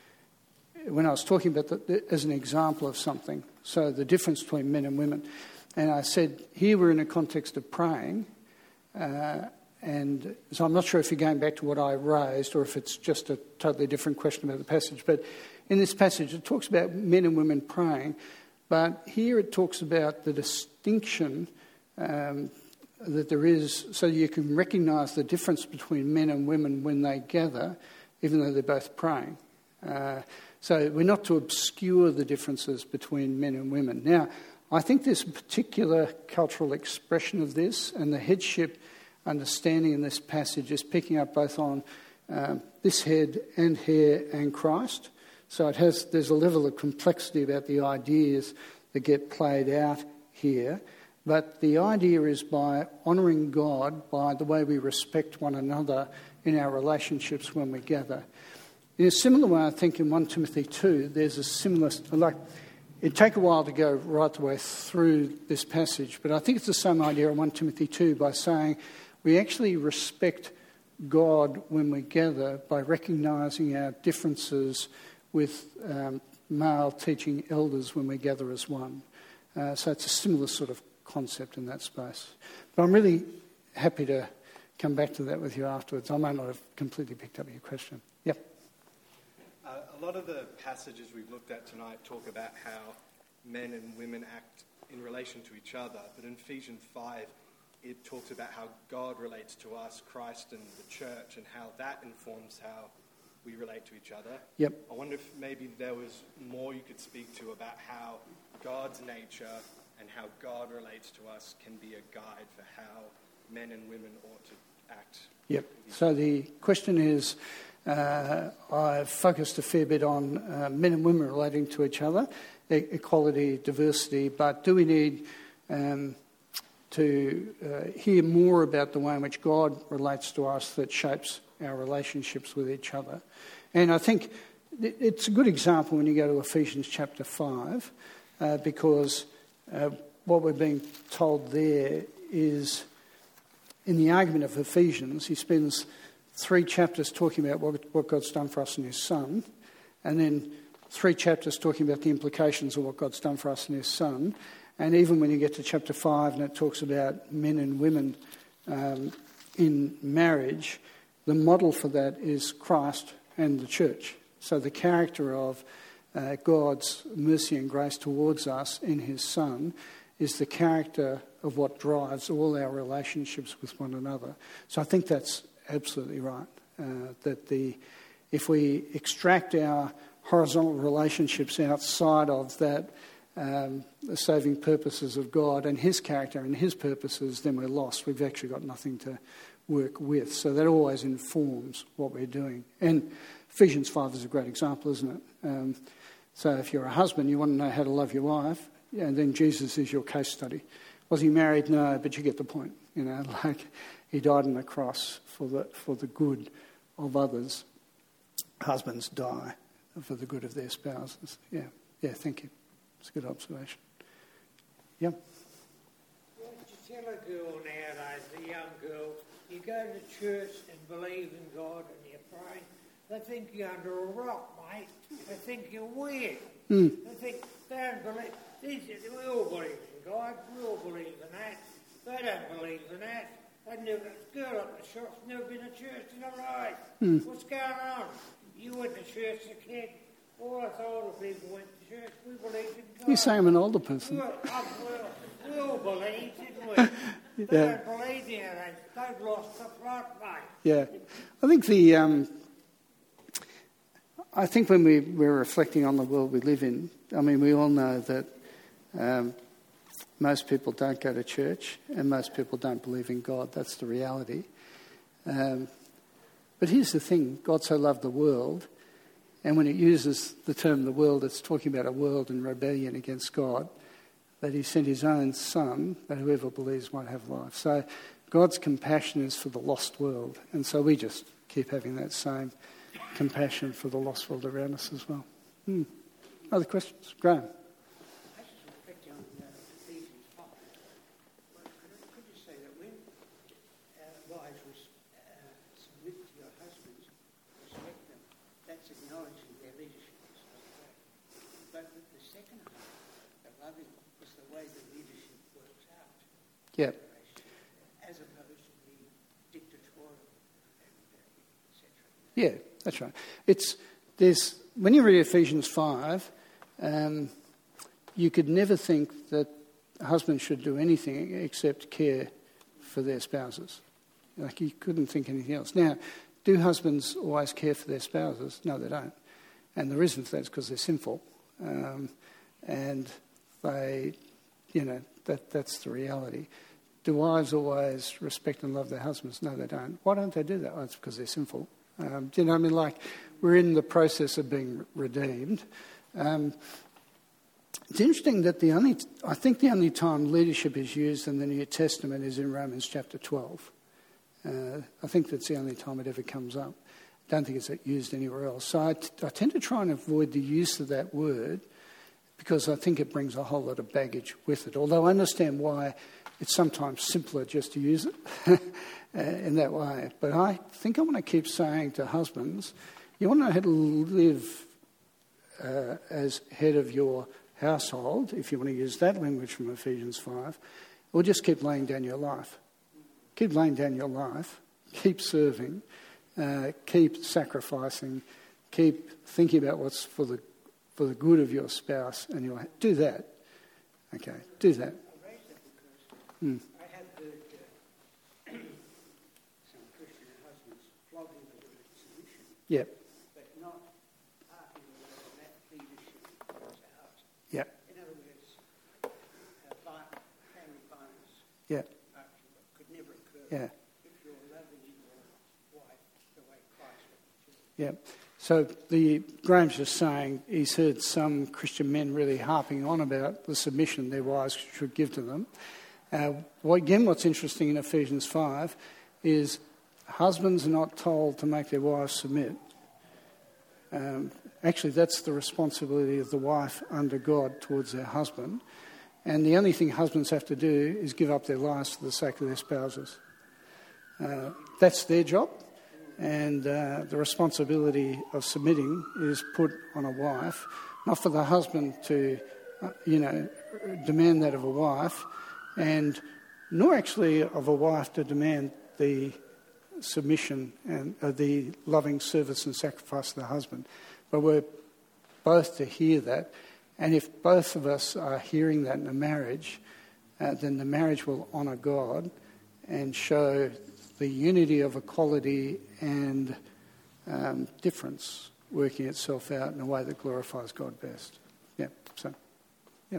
when I was talking about the, as an example of something. So the difference between men and women. And I said, here we're in a context of praying. Uh, and so I'm not sure if you're going back to what I raised or if it's just a totally different question about the passage. But in this passage, it talks about men and women praying. But here it talks about the distinction um, that there is, so you can recognise the difference between men and women when they gather, even though they're both praying. Uh, so we're not to obscure the differences between men and women. Now, I think there's a particular cultural expression of this, and the headship understanding in this passage is picking up both on um, this head and hair and Christ. So it has there's a level of complexity about the ideas that get played out here. But the idea is by honouring God by the way we respect one another in our relationships when we gather. In a similar way, I think in First Timothy two, there's a similar, like, it'd take a while to go right the way through this passage, but I think it's the same idea in First Timothy two by saying we actually respect God when we gather by recognising our differences with um, male teaching elders when we gather as one. Uh, so it's a similar sort of concept in that space. But I'm really happy to come back to that with you afterwards. I may not have completely picked up your question. Yep. Uh, a lot of the passages we've looked at tonight talk about how men and women act in relation to each other, but in Ephesians five it talks about how God relates to us, Christ and the church, and how that informs how we relate to each other. Yep. I wonder if maybe there was more you could speak to about how God's nature and how God relates to us can be a guide for how men and women ought to act. Yep. So the question is, uh, I've focused a fair bit on uh, men and women relating to each other, e- equality, diversity, but do we need um, to uh, hear more about the way in which God relates to us that shapes our relationships with each other? And I think it's a good example when you go to Ephesians chapter five, uh, because Uh, what we're being told there is in the argument of Ephesians, he spends three chapters talking about what, what God's done for us in his Son, and then three chapters talking about the implications of what God's done for us in his Son. And even when you get to chapter five and it talks about men and women um, in marriage, the model for that is Christ and the church. So the character of uh, God's mercy and grace towards us in his Son is the character of what drives all our relationships with one another. So I think that's absolutely right, uh, that the if we extract our horizontal relationships outside of that, um, the saving purposes of God and his character and his purposes, then we're lost. We've actually got nothing to work with. So that always informs what we're doing. And Ephesians five is a great example, isn't it? Um, so if you're a husband, you want to know how to love your wife, and then Jesus is your case study. Was he married? No, but you get the point. You know, like he died on the cross for the for the good of others. Husbands die for the good of their spouses. Yeah, yeah. Thank you. It's a good observation. Yeah. What would you tell a girl nowadays, a young girl, you go to church and believe in God and you're praying, they think you're under a rock, mate. They think you're weird. Mm. They think they don't believe. These, we all believe in God. We all believe in that. They don't believe in that. They never, a girl up the shop's never been to church in her life. Mm. What's going on? You went to church as a kid. All us older people went to church. We believed in God. You say I'm an older person. We, all, we all believed, didn't we? They Yeah. don't believe in it. They've lost the plot, mate. Yeah. I think the... Um, I think when we, we're reflecting on the world we live in, I mean, we all know that um, most people don't go to church and most people don't believe in God. That's the reality. Um, but here's the thing. God so loved the world, and when it uses the term the world, it's talking about a world in rebellion against God, that he sent his own Son, that whoever believes might have life. So God's compassion is for the lost world, and so we just keep having that same compassion for the lost world around us as well. Hmm. Other questions? Graham? I just reflect on uh, Ephesians five. Well, could, could you say that when uh, wives uh, submit to your husbands, respect them, that's acknowledging their leadership. But the second half, the loving, is the way the leadership works out. Yeah. As opposed to being dictatorial and et cetera. Yeah, that's right. It's there's when you read Ephesians five, um, you could never think that husbands should do anything except care for their spouses. Like you couldn't think anything else. Now, do husbands always care for their spouses? No, they don't. And the reason for that is because they're sinful, um, and they, you know, that that's the reality. Do wives always respect and love their husbands? No, they don't. Why don't they do that? Oh, it's because they're sinful. Um, do you know what I mean? Like, we're in the process of being redeemed. Um, it's interesting that the only, I think the only time leadership is used in the New Testament is in Romans chapter twelve. Uh, I think that's the only time it ever comes up. I don't think it's used anywhere else. So I, t- I tend to try and avoid the use of that word because I think it brings a whole lot of baggage with it. Although I understand why it's sometimes simpler just to use it in that way. But I think I want to keep saying to husbands, you want to know how to live uh, as head of your household, if you want to use that language from Ephesians five, or just keep laying down your life. Keep laying down your life, keep serving, uh, keep sacrificing, keep thinking about what's for the for the good of your spouse and your do that. Okay, do that. Mm. I have heard uh, some Christian husbands flogging the word submission, Yep. but not asking whether that leadership goes out. Yep. In other words, uh, violent, family violence Yep. actually could never occur Yeah. if you're loving your wife the way Christ loved you. Yep. So the Graham's just saying he's heard some Christian men really harping on about the submission their wives should give to them. Uh, well, again, what's interesting in Ephesians five is husbands are not told to make their wives submit. Um, actually, that's the responsibility of the wife under God towards their husband. And the only thing husbands have to do is give up their lives for the sake of their spouses. Uh, that's their job, and uh, the responsibility of submitting is put on a wife, not for the husband to, uh, you know, demand that of a wife, and nor actually of a wife to demand the submission and uh, the loving service and sacrifice of the husband. But we're both to hear that, and if both of us are hearing that in a marriage, uh, then the marriage will honour God and show the unity of equality and um, difference working itself out in a way that glorifies God best. Yeah, so, yeah.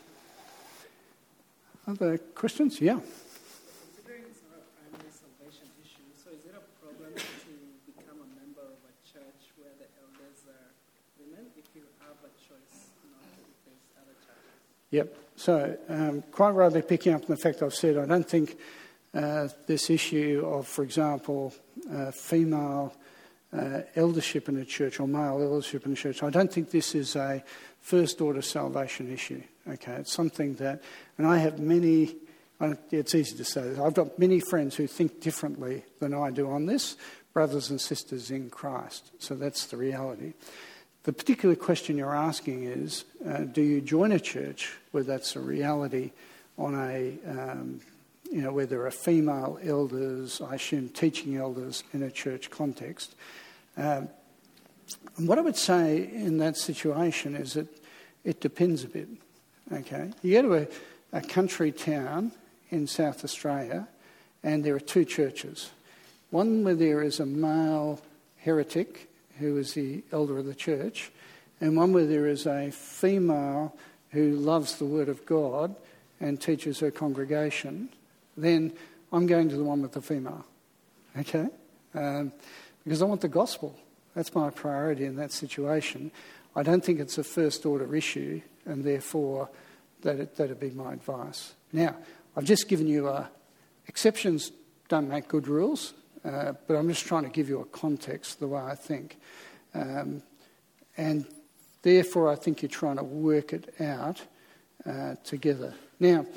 Other questions? Yeah. Considering it's not a primary salvation issue, so is it a problem to become a member of a church where the elders are women if you have a choice not to replace other churches? Yep. So, um, quite rightly picking up on the fact I've said, I don't think uh, this issue of, for example, uh, female uh, eldership in a church or male eldership in a church, I don't think this is a first-order salvation issue. Okay, it's something that, and I have many, it's easy to say this, I've got many friends who think differently than I do on this, brothers and sisters in Christ. So that's the reality. The particular question you're asking is, uh, do you join a church where that's a reality on a, um, you know, where there are female elders, I assume teaching elders in a church context? Um, and what I would say in that situation is that it depends a bit. Okay, you go to a, a country town in South Australia and there are two churches. One where there is a male heretic who is the elder of the church, and one where there is a female who loves the Word of God and teaches her congregation, then I'm going to the one with the female, okay? Um, because I want the gospel. That's my priority in that situation. I don't think it's a first-order issue, and therefore that it, that'd be my advice. Now, I've just given you uh, exceptions don't make good rules, uh, but I'm just trying to give you a context the way I think. Um, and therefore, I think you're trying to work it out uh, together. Now,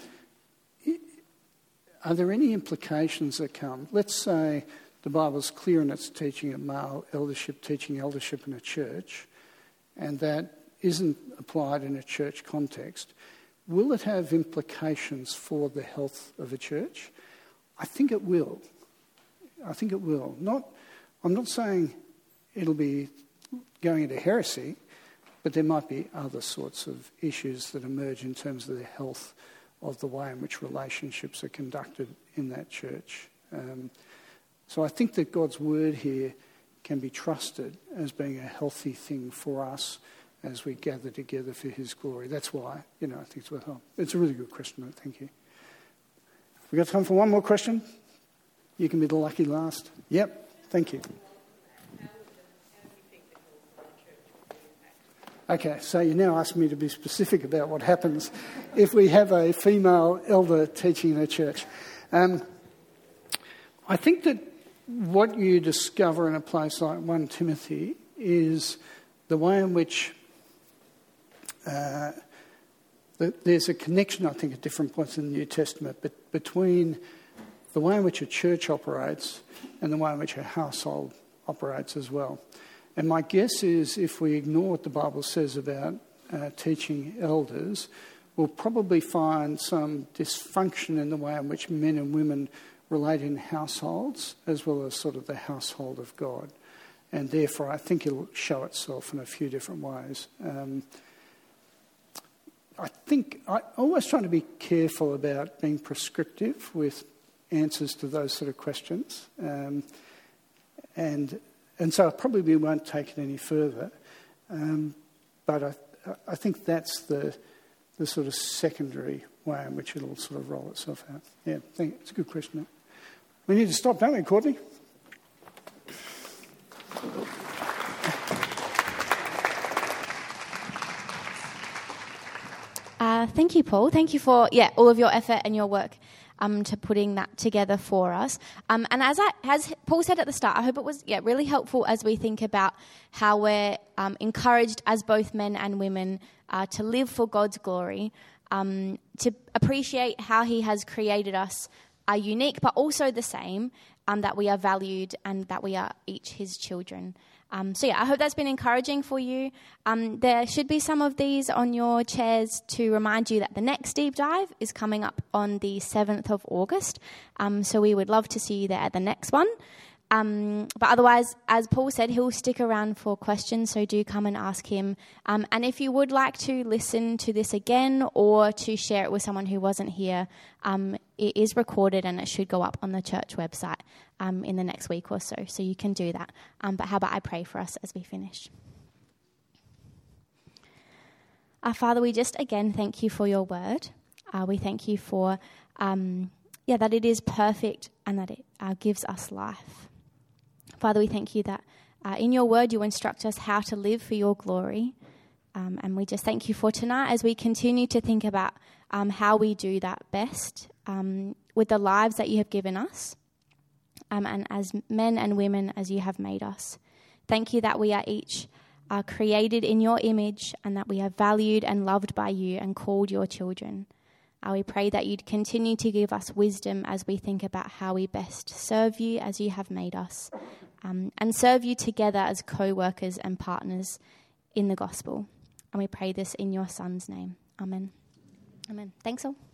are there any implications that come? Let's say the Bible's clear in its teaching of male eldership, teaching eldership in a church, and that isn't applied in a church context. Will it have implications for the health of a church? I think it will. I think it will. Not, I'm not saying it'll be going into heresy, but there might be other sorts of issues that emerge in terms of the health of the way in which relationships are conducted in that church. Um, so I think that God's word here can be trusted as being a healthy thing for us as we gather together for his glory. That's why, you know, I think it's worthwhile. It's a really good question, mate. Thank you. We got time for one more question? You can be the lucky last. Yep, thank you. Okay, so you now ask me to be specific about what happens if we have a female elder teaching in a church. Um, I think that what you discover in a place like First Timothy is the way in which uh, the, there's a connection, I think, at different points in the New Testament, but between the way in which a church operates and the way in which a household operates as well. And my guess is if we ignore what the Bible says about uh, teaching elders, we'll probably find some dysfunction in the way in which men and women relate in households, as well as sort of the household of God. And therefore, I think it'll show itself in a few different ways. Um, I think I always try to be careful about being prescriptive with answers to those sort of questions. Um, and and so I probably won't take it any further. Um, but I, I think that's the the sort of secondary way in which it'll sort of roll itself out. Yeah, I think it's a good question. We need to stop, don't we, Courtney? Uh, thank you, Paul. Thank you for yeah all of your effort and your work um, to putting that together for us. Um, and as I, as Paul said at the start, I hope it was yeah really helpful as we think about how we're um, encouraged as both men and women uh, to live for God's glory, um, to appreciate how He has created us, are unique but also the same, um, that we are valued and that we are each his children. Um, so yeah, I hope that's been encouraging for you. Um, there should be some of these on your chairs to remind you that the next deep dive is coming up on the seventh of August. Um, so we would love to see you there at the next one. Um, but otherwise, as Paul said, he'll stick around for questions, so do come and ask him. Um, and if you would like to listen to this again or to share it with someone who wasn't here, um, it is recorded and it should go up on the church website um, in the next week or so, so you can do that. Um, but how about I pray for us as we finish? Our Father, we just again thank you for your word. Uh, we thank you for um, yeah that it is perfect and that it uh, gives us life. Father, we thank you that uh, in your word you instruct us how to live for your glory. Um, and we just thank you for tonight as we continue to think about um, how we do that best um, with the lives that you have given us um, and as men and women as you have made us. Thank you that we are each uh, created in your image and that we are valued and loved by you and called your children. Uh, we pray that you'd continue to give us wisdom as we think about how we best serve you as you have made us um, and serve you together as co-workers and partners in the gospel. And we pray this in your Son's name. Amen. Amen. Thanks all.